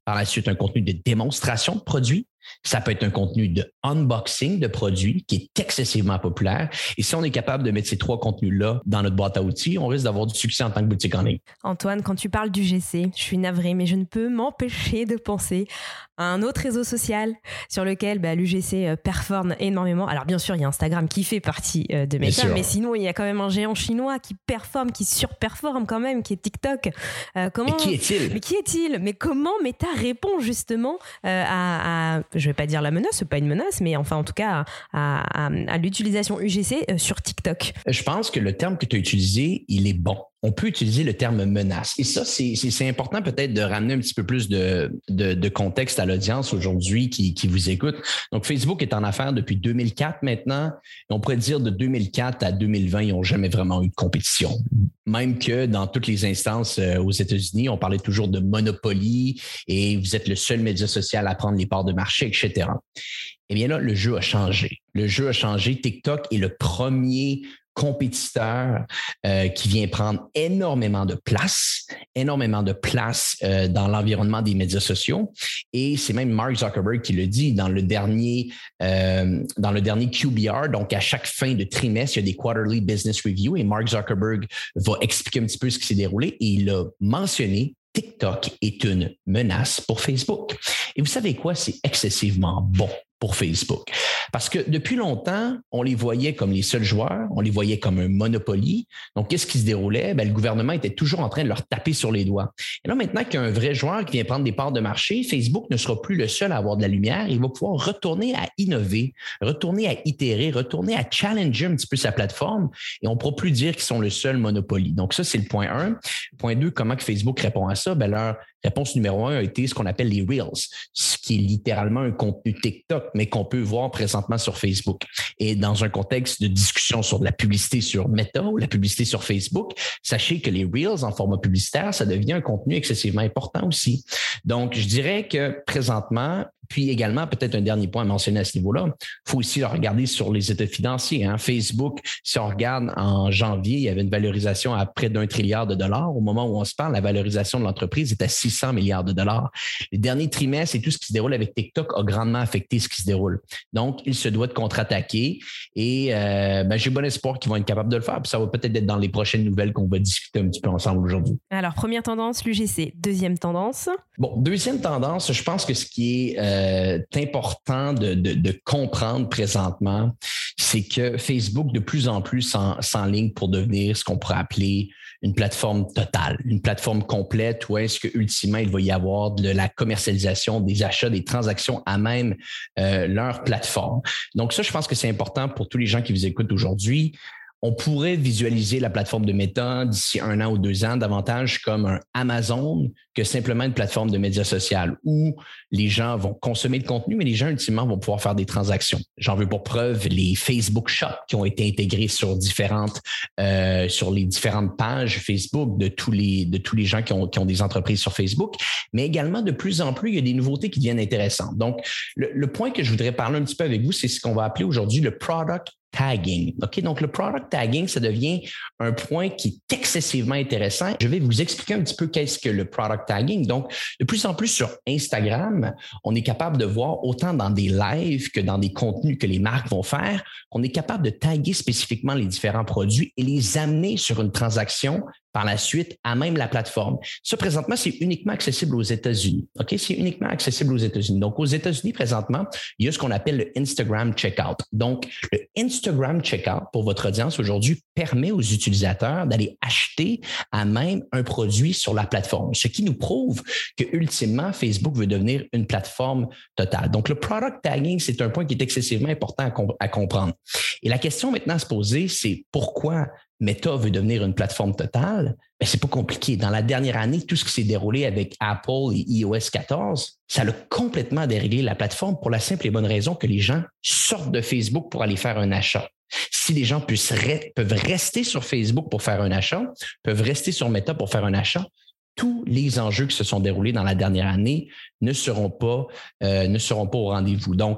par la suite un contenu de démonstration de produits. Ça peut être un contenu de unboxing de produits qui est excessivement populaire. Et si on est capable de mettre ces trois contenus-là dans notre boîte à outils, on risque d'avoir du succès en tant que boutique en ligne.
Antoine, quand tu parles du G C, je suis navrée, mais je ne peux m'empêcher de penser à un autre réseau social sur lequel bah, l'U G C performe énormément. Alors bien sûr, il y a Instagram qui fait partie de Meta, mais sinon, il y a quand même un géant chinois qui performe, qui surperforme quand même, qui est TikTok.
Euh, comment... Mais qui est-il?
Mais qui est-il? Mais comment Meta répond justement euh, à, à, je ne vais pas dire la menace, c'est pas une menace, mais enfin en tout cas à, à, à l'utilisation U G C sur TikTok?
Je pense que le terme que tu as utilisé, il est bon. On peut utiliser le terme menace. Et ça, c'est, c'est, c'est important peut-être de ramener un petit peu plus de, de, de contexte à l'audience aujourd'hui qui, qui vous écoute. Donc, Facebook est en affaires depuis deux mille quatre maintenant. Et on pourrait dire de deux mille quatre à deux mille vingt, ils n'ont jamais vraiment eu de compétition. Même que dans toutes les instances euh, aux États-Unis, on parlait toujours de monopoly et vous êtes le seul média social à prendre les parts de marché, et cetera. Eh bien là, le jeu a changé. Le jeu a changé. TikTok est le premier compétiteur euh, qui vient prendre énormément de place, énormément de place euh, dans l'environnement des médias sociaux. Et c'est même Mark Zuckerberg qui le dit dans le dernier, euh, dans le dernier Q B R. Donc, à chaque fin de trimestre, il y a des Quarterly Business Review et Mark Zuckerberg va expliquer un petit peu ce qui s'est déroulé et il a mentionné TikTok est une menace pour Facebook. Et vous savez quoi? C'est excessivement bon pour Facebook. Parce que depuis longtemps, on les voyait comme les seuls joueurs, on les voyait comme un monopoly. Donc, qu'est-ce qui se déroulait? Bien, le gouvernement était toujours en train de leur taper sur les doigts. Et là, maintenant qu'il y a un vrai joueur qui vient prendre des parts de marché, Facebook ne sera plus le seul à avoir de la lumière. Il va pouvoir retourner à innover, retourner à itérer, retourner à challenger un petit peu sa plateforme et on ne pourra plus dire qu'ils sont le seul monopoly. Donc, ça, c'est le point un. Point deux, comment que Facebook répond à ça? Bien, leur réponse numéro un a été ce qu'on appelle les Reels, ce qui est littéralement un contenu TikTok, mais qu'on peut voir présentement sur Facebook. Et dans un contexte de discussion sur de la publicité sur Meta ou la publicité sur Facebook, sachez que les Reels en format publicitaire, ça devient un contenu excessivement important aussi. Donc, je dirais que présentement, puis également, peut-être un dernier point à mentionner à ce niveau-là, il faut aussi regarder sur les états financiers. Hein. Facebook, si on regarde en janvier, il y avait une valorisation à près d'un trilliard de dollars. Au moment où on se parle, la valorisation de l'entreprise est à six cents milliards de dollars. Les derniers trimestres et tout ce qui se déroule avec TikTok a grandement affecté ce qui se déroule. Donc, il se doit de contre-attaquer et euh, ben, j'ai bon espoir qu'ils vont être capables de le faire. Puis ça va peut-être être dans les prochaines nouvelles qu'on va discuter un petit peu ensemble aujourd'hui.
Alors, première tendance, l'U G C. Deuxième tendance?
Bon, deuxième tendance, je pense que ce qui est euh, Euh, important de, de, de comprendre présentement, c'est que Facebook de plus en plus s'enligne pour devenir ce qu'on pourrait appeler une plateforme totale, une plateforme complète où est-ce que ultimement il va y avoir de la commercialisation, des achats, des transactions à même euh, leur plateforme. Donc ça, je pense que c'est important pour tous les gens qui vous écoutent aujourd'hui. On pourrait visualiser la plateforme de Meta d'ici un an ou deux ans davantage comme un Amazon que simplement une plateforme de médias sociaux où les gens vont consommer le contenu, mais les gens ultimement vont pouvoir faire des transactions. J'en veux pour preuve les Facebook Shops qui ont été intégrés sur différentes, euh, sur les différentes pages Facebook de tous les de tous les gens qui ont qui ont des entreprises sur Facebook, mais également de plus en plus il y a des nouveautés qui deviennent intéressantes. Donc le, le point que je voudrais parler un petit peu avec vous, c'est ce qu'on va appeler aujourd'hui le product tagging. OK? Donc, le product tagging, ça devient un point qui est excessivement intéressant. Je vais vous expliquer un petit peu qu'est-ce que le product tagging. Donc, de plus en plus sur Instagram, on est capable de voir autant dans des lives que dans des contenus que les marques vont faire, qu'on est capable de taguer spécifiquement les différents produits et les amener sur une transaction par la suite à même la plateforme. Ça, présentement, c'est uniquement accessible aux États-Unis. OK? C'est uniquement accessible aux États-Unis. Donc, aux États-Unis, présentement, il y a ce qu'on appelle le Instagram Checkout. Donc, le Instagram Checkout, pour votre audience aujourd'hui, permet aux utilisateurs d'aller acheter à même un produit sur la plateforme, ce qui nous prouve que, ultimement, Facebook veut devenir une plateforme totale. Donc, le product tagging, c'est un point qui est excessivement important à, comp- à comprendre. Et la question maintenant à se poser, c'est pourquoi Meta veut devenir une plateforme totale? Ben, c'est pas compliqué. Dans la dernière année, tout ce qui s'est déroulé avec Apple et i O S quatorze, ça a complètement déréglé la plateforme pour la simple et bonne raison que les gens sortent de Facebook pour aller faire un achat. Si les gens puissent re- peuvent rester sur Facebook pour faire un achat, peuvent rester sur Meta pour faire un achat, tous les enjeux qui se sont déroulés dans la dernière année ne seront pas, euh, ne seront pas au rendez-vous. Donc,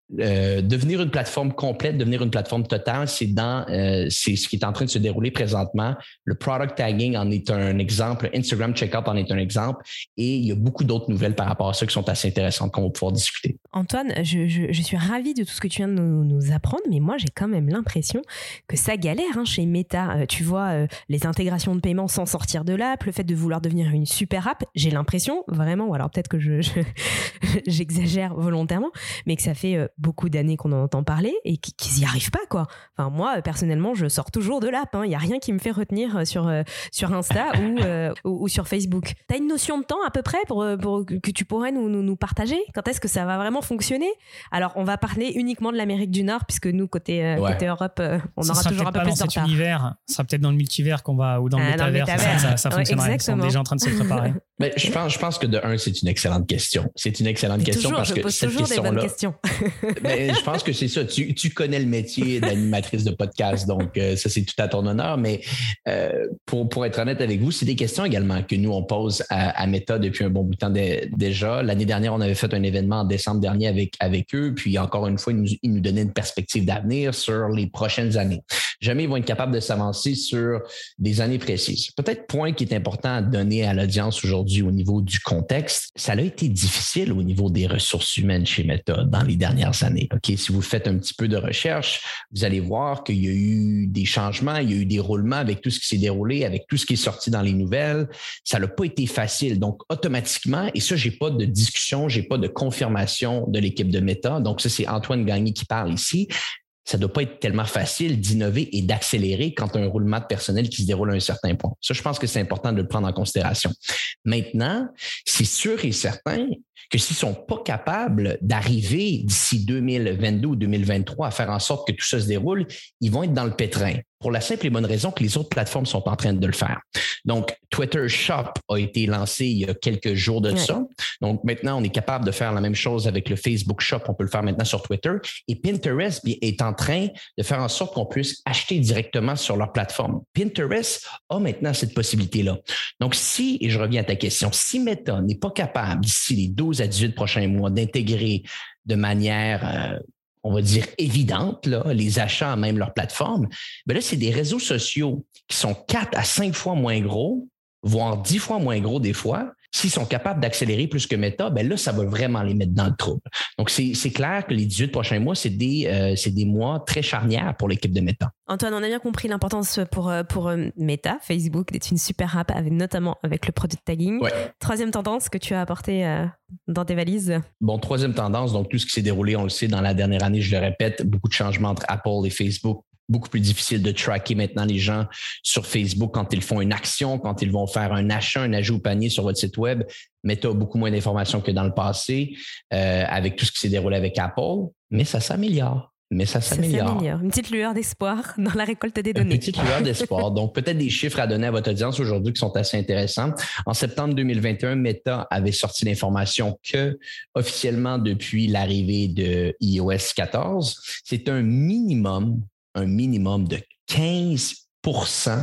euh, devenir une plateforme complète, devenir une plateforme totale, c'est dans euh, c'est ce qui est en train de se dérouler présentement. Le product tagging en est un exemple, Instagram Checkout en est un exemple, et il y a beaucoup d'autres nouvelles par rapport à ça qui sont assez intéressantes qu'on va pouvoir discuter.
Antoine, je, je, je suis ravie de tout ce que tu viens de nous, nous apprendre, mais moi j'ai quand même l'impression que ça galère hein, chez Meta. Euh, tu vois, euh, les intégrations de paiement sans sortir de l'app, le fait de vouloir devenir une super app, j'ai l'impression vraiment, ou alors peut-être que je, je j'exagère volontairement, mais que ça fait euh, beaucoup d'années qu'on en entend parler et qu'ils n'y arrivent pas, quoi. Enfin, moi, personnellement, je sors toujours de l'app. Il hein. n'y a rien qui me fait retenir sur, euh, sur Insta ou, euh, ou, ou sur Facebook. Tu as une notion de temps à peu près pour, pour, que tu pourrais nous, nous, nous partager? Quand est-ce que ça va vraiment fonctionner? Alors, on va parler uniquement de l'Amérique du Nord, puisque nous, côté, euh, ouais. côté Europe, euh, on ça aura toujours un peu plus de retard.
Univers, ça sera peut-être dans le multivers qu'on va, ou dans ah, le métavers. Ça, ça, ça fonctionnerait. Ouais, Ils sont déjà en train de se préparer.
Mais je pense, je pense que de un, c'est une excellente question. C'est une excellente mais question
toujours,
parce
je
que
pose
cette
toujours des bonnes questions.
Mais je pense que c'est ça. Tu, tu connais le métier d'animatrice de podcast, donc euh, ça, c'est tout à ton honneur. Mais euh, pour, pour être honnête avec vous, c'est des questions également que nous, on pose à, à Meta depuis un bon bout de temps de, déjà. L'année dernière, on avait fait un événement en décembre dernier avec, avec eux. Puis encore une fois, ils nous, ils nous donnaient une perspective d'avenir sur les prochaines années. Jamais ils vont être capables de s'avancer sur des années précises. Peut-être point qui est important à donner à l'audience aujourd'hui au niveau du contexte, ça a été difficile au niveau des ressources humaines chez Meta dans les dernières années. Okay? Si vous faites un petit peu de recherche, vous allez voir qu'il y a eu des changements, il y a eu des roulements avec tout ce qui s'est déroulé, avec tout ce qui est sorti dans les nouvelles. Ça n'a pas été facile. Donc, automatiquement, et ça, j'ai pas de discussion, j'ai pas de confirmation de l'équipe de Meta. Donc, ça, c'est Antoine Gagné qui parle ici. Ça ne doit pas être tellement facile d'innover et d'accélérer quand tu as un roulement de personnel qui se déroule à un certain point. Ça, je pense que c'est important de le prendre en considération. Maintenant, c'est sûr et certain que s'ils ne sont pas capables d'arriver d'ici deux mille vingt-deux ou deux mille vingt-trois à faire en sorte que tout ça se déroule, ils vont être dans le pétrin. Pour la simple et bonne raison que les autres plateformes sont en train de le faire. Donc, Twitter Shop a été lancé il y a quelques jours de ouais. ça. Donc, maintenant, on est capable de faire la même chose avec le Facebook Shop. On peut le faire maintenant sur Twitter. Et Pinterest est en train de faire en sorte qu'on puisse acheter directement sur leur plateforme. Pinterest a maintenant cette possibilité-là. Donc, si, et je reviens à ta question, si Meta n'est pas capable d'ici les douze à dix-huit prochains mois d'intégrer de manière... Euh, on va dire évidente, là, les achats à même leur plateforme, bien là, c'est des réseaux sociaux qui sont quatre à cinq fois moins gros, voire dix fois moins gros des fois. S'ils sont capables d'accélérer plus que Meta, bien là, ça va vraiment les mettre dans le trouble. Donc, c'est, c'est clair que les dix-huit prochains mois, c'est des, euh, c'est des mois très charnières pour l'équipe de Meta.
Antoine, on a bien compris l'importance pour, pour Meta, Facebook, d'être une super app, avec, notamment avec le product tagging.
Ouais.
Troisième tendance que tu as apportée euh, dans tes valises.
Bon, troisième tendance, donc tout ce qui s'est déroulé, on le sait, dans la dernière année, je le répète, beaucoup de changements entre Apple et Facebook. Beaucoup plus difficile de tracker maintenant les gens sur Facebook quand ils font une action, quand ils vont faire un achat, un ajout au panier sur votre site web. Meta a beaucoup moins d'informations que dans le passé euh, avec tout ce qui s'est déroulé avec Apple, mais ça s'améliore. Mais ça s'améliore.
Ça s'améliore. Une petite lueur d'espoir dans la récolte des données.
Une petite lueur d'espoir. Donc, peut-être des chiffres à donner à votre audience aujourd'hui qui sont assez intéressants. En septembre deux mille vingt et un, Meta avait sorti l'information que, officiellement, depuis l'arrivée de i O S quatorze, c'est un minimum un minimum de quinze pour cent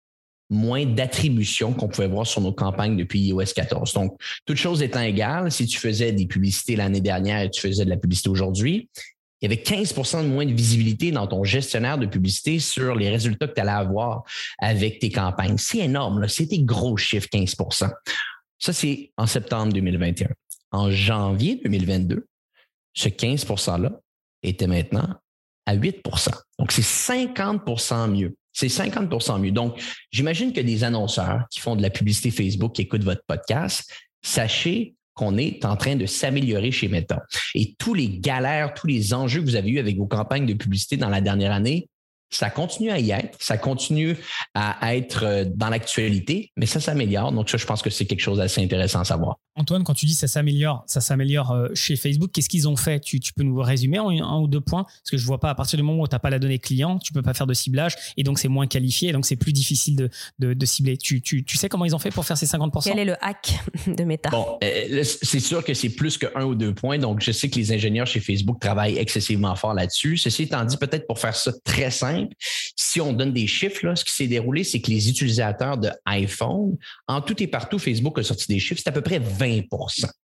moins d'attribution qu'on pouvait voir sur nos campagnes depuis i O S quatorze. Donc, toute chose étant égale, si tu faisais des publicités l'année dernière et tu faisais de la publicité aujourd'hui, il y avait quinze pour cent de moins de visibilité dans ton gestionnaire de publicité sur les résultats que tu allais avoir avec tes campagnes. C'est énorme, là. C'est des gros chiffres, quinze pour cent. Ça, c'est en septembre deux mille vingt et un. En janvier deux mille vingt-deux, ce quinze pour cent-là était maintenant à huit pour cent. Donc, c'est cinquante pour cent mieux. C'est cinquante pour cent mieux. Donc, j'imagine que des annonceurs qui font de la publicité Facebook, qui écoutent votre podcast, sachez qu'on est en train de s'améliorer chez Meta. Et tous les galères, tous les enjeux que vous avez eus avec vos campagnes de publicité dans la dernière année, ça continue à y être, ça continue à être dans l'actualité, mais ça s'améliore. Donc ça, je pense que c'est quelque chose d'assez intéressant à savoir.
Antoine, quand tu dis ça s'améliore, ça s'améliore chez Facebook, qu'est-ce qu'ils ont fait? tu, tu peux nous résumer en un ou deux points? Parce que je vois pas, à partir du moment où tu n'as pas la donnée client, tu peux pas faire de ciblage et donc c'est moins qualifié, donc c'est plus difficile de, de, de cibler. Tu, tu, tu sais comment ils ont fait pour faire ces cinquante pour cent?
Quel est le hack de Meta?
Bon, euh, c'est sûr que c'est plus que un ou deux points, donc je sais que les ingénieurs chez Facebook travaillent excessivement fort là-dessus. Ceci étant dit, peut-être pour faire ça très simple, si on donne des chiffres, là, ce qui s'est déroulé, c'est que les utilisateurs de iPhone, en tout et partout, Facebook a sorti des chiffres, c'est à peu près vingt pour cent.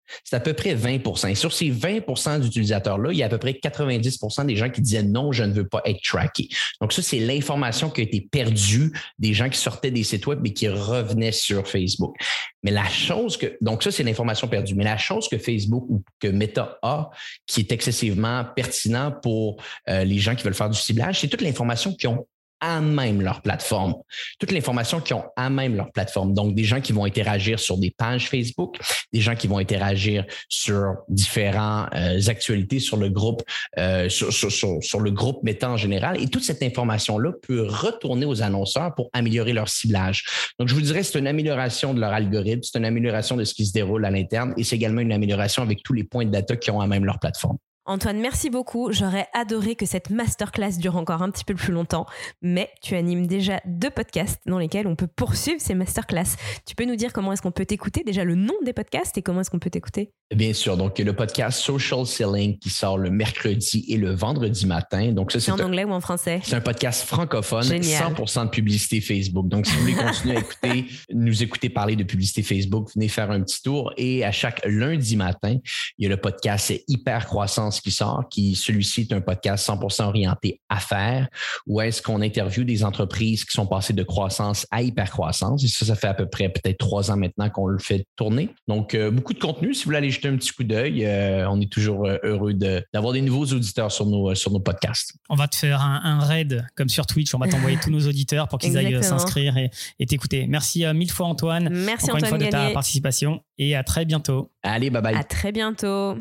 C'est à peu près vingt pour cent. Et sur ces vingt pour cent d'utilisateurs-là, il y a à peu près quatre-vingt-dix pour cent des gens qui disaient non, je ne veux pas être tracké. Donc ça, c'est l'information qui a été perdue des gens qui sortaient des sites web et qui revenaient sur Facebook. Mais la chose que, donc ça, c'est l'information perdue. Mais la chose que Facebook ou que Meta a, qui est excessivement pertinent pour euh, les gens qui veulent faire du ciblage, c'est toute l'information qu'ils ont à même leur plateforme. Toute l'information qu'ils ont à même leur plateforme. Donc, des gens qui vont interagir sur des pages Facebook, des gens qui vont interagir sur différentes euh, actualités sur le groupe, euh, sur, sur, sur, sur le groupe Meta en général. Et toute cette information-là peut retourner aux annonceurs pour améliorer leur ciblage. Donc, je vous dirais, c'est une amélioration de leur algorithme, c'est une amélioration de ce qui se déroule à l'interne et c'est également une amélioration avec tous les points de data qu'ils ont à même leur plateforme.
Antoine, merci beaucoup. J'aurais adoré que cette masterclass dure encore un petit peu plus longtemps, mais tu animes déjà deux podcasts dans lesquels on peut poursuivre ces masterclass. Tu peux nous dire comment est-ce qu'on peut t'écouter, déjà le nom des podcasts et comment est-ce qu'on peut t'écouter?
Bien sûr. Donc, le podcast Social Selling qui sort le mercredi et le vendredi matin. Donc, ça, c'est,
c'est en
un,
anglais ou en français?
C'est un podcast francophone,
Génial.
cent pour cent de publicité Facebook. Donc, si vous voulez continuer à écouter, nous écouter parler de publicité Facebook, venez faire un petit tour. Et à chaque lundi matin, il y a le podcast Hyper Croissance qui sort, qui celui-ci est un podcast cent pour cent orienté affaires, où est-ce qu'on interviewe des entreprises qui sont passées de croissance à hypercroissance. Et ça, ça fait à peu près peut-être trois ans maintenant qu'on le fait tourner. Donc, euh, beaucoup de contenu. Si vous voulez aller jeter un petit coup d'œil, euh, on est toujours euh, heureux de, d'avoir des nouveaux auditeurs sur nos, euh, sur nos podcasts.
On va te faire un, un raid comme sur Twitch. On va t'envoyer tous nos auditeurs pour qu'ils aillent s'inscrire et, et t'écouter. Merci euh, mille fois Antoine.
Merci
Encore
Antoine
une fois
Gagné.
de ta participation et à très bientôt.
Allez, bye bye.
À très bientôt.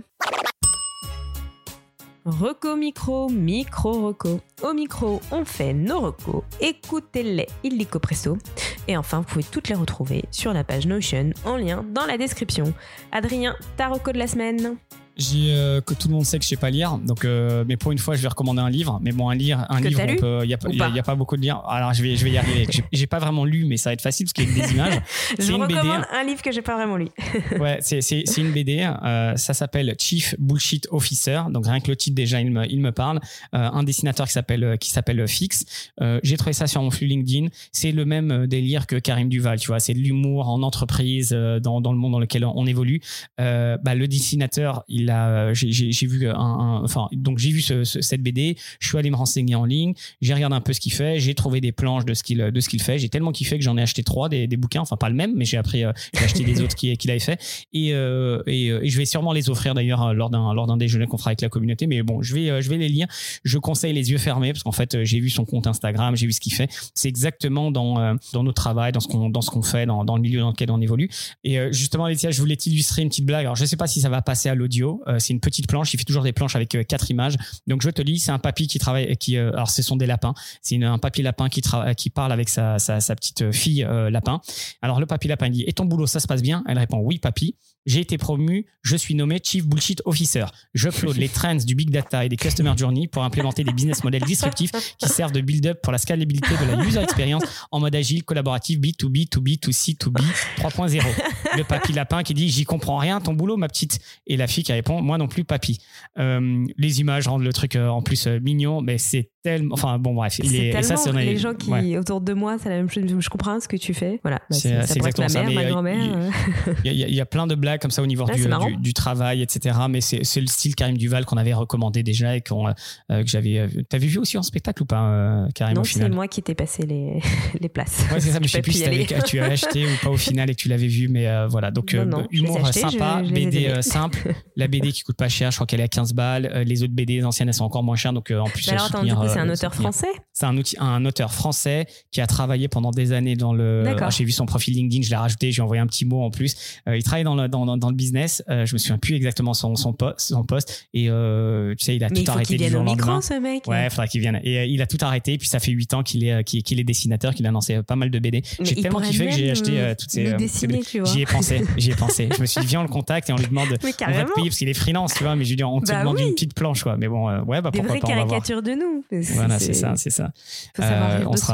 Reco micro, micro reco. Au micro, on fait nos recos. Écoutez-les illico presto. Et enfin, vous pouvez toutes les retrouver sur la page Notion en lien dans la description. Adrien, ta reco de la semaine?
J'ai, euh, que tout le monde sait que je sais pas lire, donc euh, mais pour une fois je vais recommander un livre. Mais bon, un livre, un
que
livre,
il
il y a, y, a, y a pas beaucoup de livres. Alors je vais, je vais y arriver. J'ai, j'ai pas vraiment lu, mais ça va être facile parce qu'il y a des images.
Je
c'est
vous
une B D.
recommande un livre que j'ai pas vraiment lu.
Ouais, c'est, c'est, c'est une B D. Euh, ça s'appelle Chief Bullshit Officer. Donc rien que le titre déjà, il me, il me parle. Euh, un dessinateur qui s'appelle, qui s'appelle Fix. Euh, j'ai trouvé ça sur mon flux LinkedIn. C'est le même délire que Karim Duval. Tu vois, c'est de l'humour en entreprise, euh, dans, dans le monde dans lequel on évolue. Euh, bah, le dessinateur, il a, j'ai, j'ai J'ai, j'ai vu un, un, enfin donc j'ai vu ce, ce, cette B D, je suis allé me renseigner en ligne, j'ai regardé un peu ce qu'il fait, j'ai trouvé des planches de ce qu'il de ce qu'il fait, j'ai tellement kiffé que j'en ai acheté trois des, des bouquins, enfin pas le même, mais j'ai appris, euh, j'ai acheté des autres qu'il, qu'il avait fait et, euh, et, et je vais sûrement les offrir d'ailleurs lors d'un lors d'un déjeuner qu'on fera avec la communauté, mais bon je vais euh, je vais les lire. Je conseille les yeux fermés parce qu'en fait j'ai vu son compte Instagram, j'ai vu ce qu'il fait, c'est exactement dans euh, dans notre travail, dans ce qu'on dans ce qu'on fait, dans dans le milieu dans lequel on évolue. Et euh, justement Laetitia, je voulais t'illustrer une petite blague. Alors je sais pas si ça va passer à l'audio, euh, c'est une petite planche, il fait toujours des planches avec euh, quatre images. Donc je te lis, c'est un papy qui travaille, qui, euh, alors ce sont des lapins. C'est une, un papy lapin qui travaille, qui parle avec sa, sa, sa petite fille euh, lapin. Alors le papy lapin dit: et ton boulot, ça se passe bien? Elle répond: oui papy. J'ai été promu, je suis nommé Chief Bullshit Officer. J'upload les trends du Big Data et des Customer Journey pour implémenter des business models disruptifs qui servent de build-up pour la scalabilité de la user experience en mode agile, collaboratif, B deux B, deux B, deux C, deux B trois point zéro. Le papy lapin qui dit: j'y comprends rien, ton boulot, ma petite. Et la fille qui répond: moi non plus, papy. Euh, les images rendent le truc euh, en plus euh, mignon, mais c'est tellement, enfin bon bref. Il
c'est
est,
tellement,
et ça, c'est,
les gens qui
ouais.
autour de moi, c'est la même chose. Je comprends ce que tu fais. Voilà. Bah,
c'est,
c'est,
c'est
ça pourrait être ma
exactement
mère,
ça.
ma grand-mère.
Il y, y, y a plein de blagues comme ça au niveau
ouais,
du, du, du travail, et cetera. Mais c'est, c'est le style Karim Duval qu'on avait recommandé déjà et qu'on, euh, que j'avais. Euh, t'avais vu aussi en spectacle ou pas, euh, Karim?
Non,
au final
c'est moi qui t'ai passé les, les places.
Ouais, c'est ça. Mais je sais plus si tu as acheté ou pas au final et que tu l'avais vu, mais euh, voilà. Donc non, non, euh, humour achetés, sympa, je, je B D euh, simple. La B D qui coûte pas cher, je crois qu'elle est à quinze balles. Euh, les autres B D anciennes, elles sont encore moins chères. Donc euh, en plus,
alors attends, du coup, c'est un auteur français?
C'est un outil, un auteur français qui a travaillé pendant des années dans le.
D'accord.
J'ai vu son profil LinkedIn, je l'ai rajouté, j'ai envoyé un petit mot en plus. Euh, il travaille dans le dans, dans, dans le business. Euh, je me souviens plus exactement son son poste, son poste. Et euh, tu sais, il a
mais
tout
il faut
arrêté
qu'il
du jour au lendemain.
Micro, ce mec.
Ouais, il faudra qu'il vienne. Et euh, il a tout arrêté. Puis ça fait huit ans qu'il est qu'il, qu'il est dessinateur, qu'il a lancé pas mal de B D.
Mais
j'ai tellement kiffé que j'ai acheté euh, toutes ces.
Euh, dessiner, ces
tu vois. J'y ai pensé, j'y ai pensé. Je me suis dit viens on le contacte et on lui demande.
Mais
on va te payer parce qu'il est freelance, tu vois. Mais je lui dis on te
bah
demande
oui.
une petite planche, quoi. Mais bon, euh, ouais, bah
des
pourquoi
vraies
pas.
Des vraies caricatures de nous.
Voilà, c'est ça, c'est ça.
Faut savoir rire de
on sera.
soi.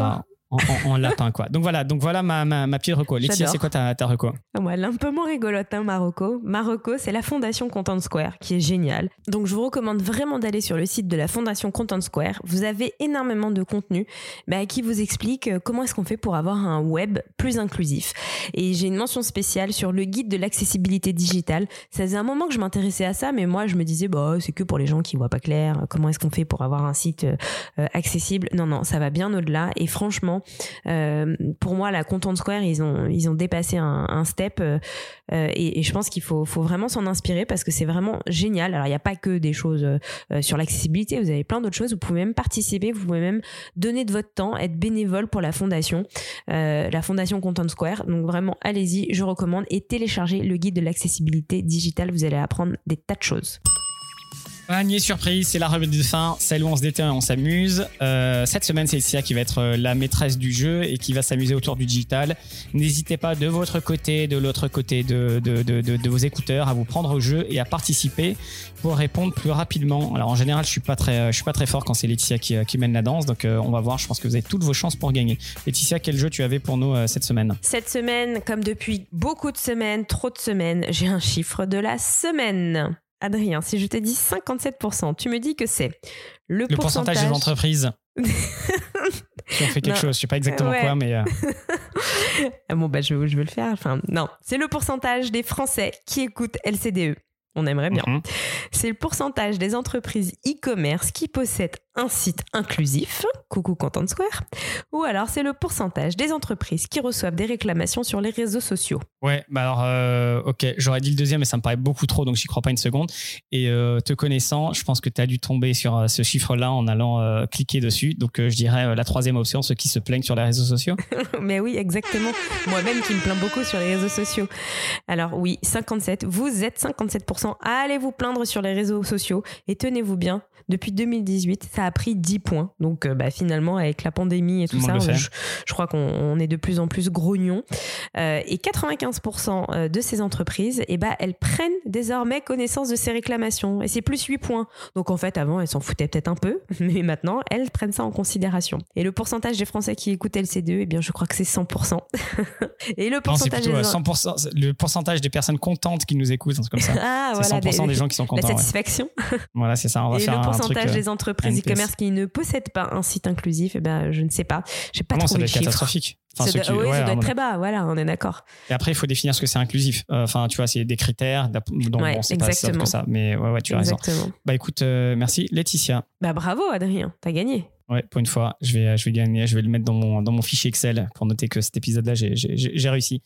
en, en, en lapin, quoi. Donc voilà, donc voilà ma, ma, ma petite reco. Laetitia, c'est quoi ta, ta reco?
Moi, elle est un peu moins rigolote, hein, ma reco. Ma reco, c'est la Fondation Content Square, qui est géniale. Donc, je vous recommande vraiment d'aller sur le site de la Fondation Content Square. Vous avez énormément de contenu bah, qui vous explique comment est-ce qu'on fait pour avoir un web plus inclusif. Et j'ai une mention spéciale sur le guide de l'accessibilité digitale. Ça faisait un moment que je m'intéressais à ça, mais moi, je me disais, bah, c'est que pour les gens qui voient pas clair. Comment est-ce qu'on fait pour avoir un site euh, accessible? Non, non, ça va bien au-delà. Et franchement, euh, pour moi, la Content Square, ils ont, ils ont dépassé un, un step euh, et, et je pense qu'il faut, faut vraiment s'en inspirer parce que c'est vraiment génial. Alors, il n'y a pas que des choses euh, sur l'accessibilité, vous avez plein d'autres choses. Vous pouvez même participer, vous pouvez même donner de votre temps, être bénévole pour la fondation, euh, la fondation Content Square. Donc vraiment, allez-y, je recommande et téléchargez le guide de l'accessibilité digitale. Vous allez apprendre des tas de choses.
Panier surprise, c'est la rubrique de fin, celle où on se détend et on s'amuse. Euh, cette semaine, c'est Laetitia qui va être la maîtresse du jeu et qui va s'amuser autour du digital. N'hésitez pas de votre côté, de l'autre côté de, de, de, de, de vos écouteurs à vous prendre au jeu et à participer pour répondre plus rapidement. Alors en général, je suis pas très, je suis pas très fort quand c'est Laetitia qui, qui mène la danse, donc euh, on va voir. Je pense que vous avez toutes vos chances pour gagner. Laetitia, quel jeu tu avais pour nous euh, cette semaine?
Cette semaine, comme depuis beaucoup de semaines, trop de semaines, j'ai un chiffre de la semaine. Adrien, si je te dis cinquante-sept pour cent, tu me dis que c'est le,
le
pourcentage...
pourcentage des entreprises qui ont fait quelque non. chose. Je sais pas exactement ouais. quoi, mais... Euh...
bon, bah, je, je vais le faire. Enfin, non, c'est le pourcentage des Français qui écoutent L C D E. On aimerait bien. Mm-hmm. C'est le pourcentage des entreprises e-commerce qui possèdent un site inclusif, coucou Content Square, ou alors c'est le pourcentage des entreprises qui reçoivent des réclamations sur les réseaux sociaux.
Ouais, bah alors, euh, ok, j'aurais dit le deuxième, mais ça me paraît beaucoup trop, donc j'y crois pas une seconde. Et euh, te connaissant, je pense que tu as dû tomber sur euh, ce chiffre-là en allant euh, cliquer dessus. Donc euh, je dirais euh, la troisième option, ceux qui se plaignent sur les réseaux sociaux.
Mais oui, exactement. Moi-même qui me plains beaucoup sur les réseaux sociaux. Alors oui, cinquante-sept, vous êtes cinquante-sept pour cent. Allez vous plaindre sur les réseaux sociaux et tenez-vous bien, depuis deux mille dix-huit, ça a pris dix points. Donc euh, bah, finalement, avec la pandémie et tout, tout ça, je, je crois qu'on on est de plus en plus grognons. Euh, et quatre-vingt-quinze pour cent de ces entreprises, eh bah, elles prennent désormais connaissance de ces réclamations. Et c'est plus huit points. Donc en fait, avant, elles s'en foutaient peut-être un peu, mais maintenant, elles prennent ça en considération. Et le pourcentage des Français qui écoutent L C D E, eh bien, je crois que c'est cent pour cent. Et le pourcentage
non, c'est plutôt
des...
cent pour cent, le pourcentage des personnes contentes qui nous écoutent, c'est comme ça.
Ah,
c'est
voilà,
cent pour cent des, des gens qui sont contents.
La satisfaction.
Ouais. Voilà, c'est ça. On va
et
faire
le pourcentage
un truc,
des entreprises
N P S.
e-commerce qui ne possèdent pas un site inclusif, eh ben, je ne sais pas. J'ai pas
non,
trouvé
ça doit
de
être
chiffres.
Catastrophique. Enfin,
ça
qui,
doit, oui,
ouais,
ça doit
on...
être très bas, voilà, on est d'accord.
Et après, il faut définir ce que c'est inclusif. Enfin, euh, tu vois, c'est des critères dont
ouais,
bon, c'est pas ça que ça. Mais ouais, ouais tu as
exactement.
raison. Bah écoute, euh, merci Laetitia.
Bah bravo Adrien, t'as gagné.
Ouais, pour une fois, je vais, je vais gagner. Je vais le mettre dans mon, dans mon fichier Excel pour noter que cet épisode-là, j'ai, j'ai, j'ai réussi.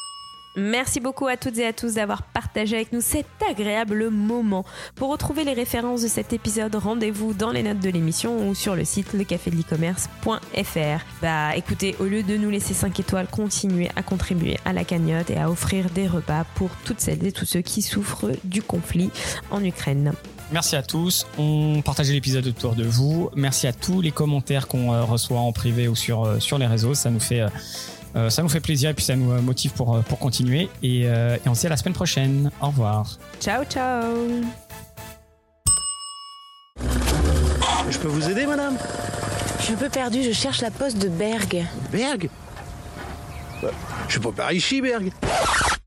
Merci beaucoup à toutes et à tous d'avoir partagé avec nous cet agréable moment. Pour retrouver les références de cet épisode, rendez-vous dans les notes de l'émission ou sur le site le café de l'e-commerce point f r. Bah écoutez, au lieu de nous laisser cinq étoiles, continuez à contribuer à la cagnotte et à offrir des repas pour toutes celles et tous ceux qui souffrent du conflit en Ukraine.
Merci à tous. On partage l'épisode autour de vous. Merci à tous les commentaires qu'on reçoit en privé ou sur, sur les réseaux. Ça nous fait... Euh, ça nous fait plaisir et puis ça nous motive pour, pour continuer. Et, euh, et on se dit à la semaine prochaine. Au revoir.
Ciao, ciao.
Je peux vous aider, madame?
Je suis un peu perdue, je cherche la poste de Berg.
Berg? bah, Je suis pas par ici, Berg.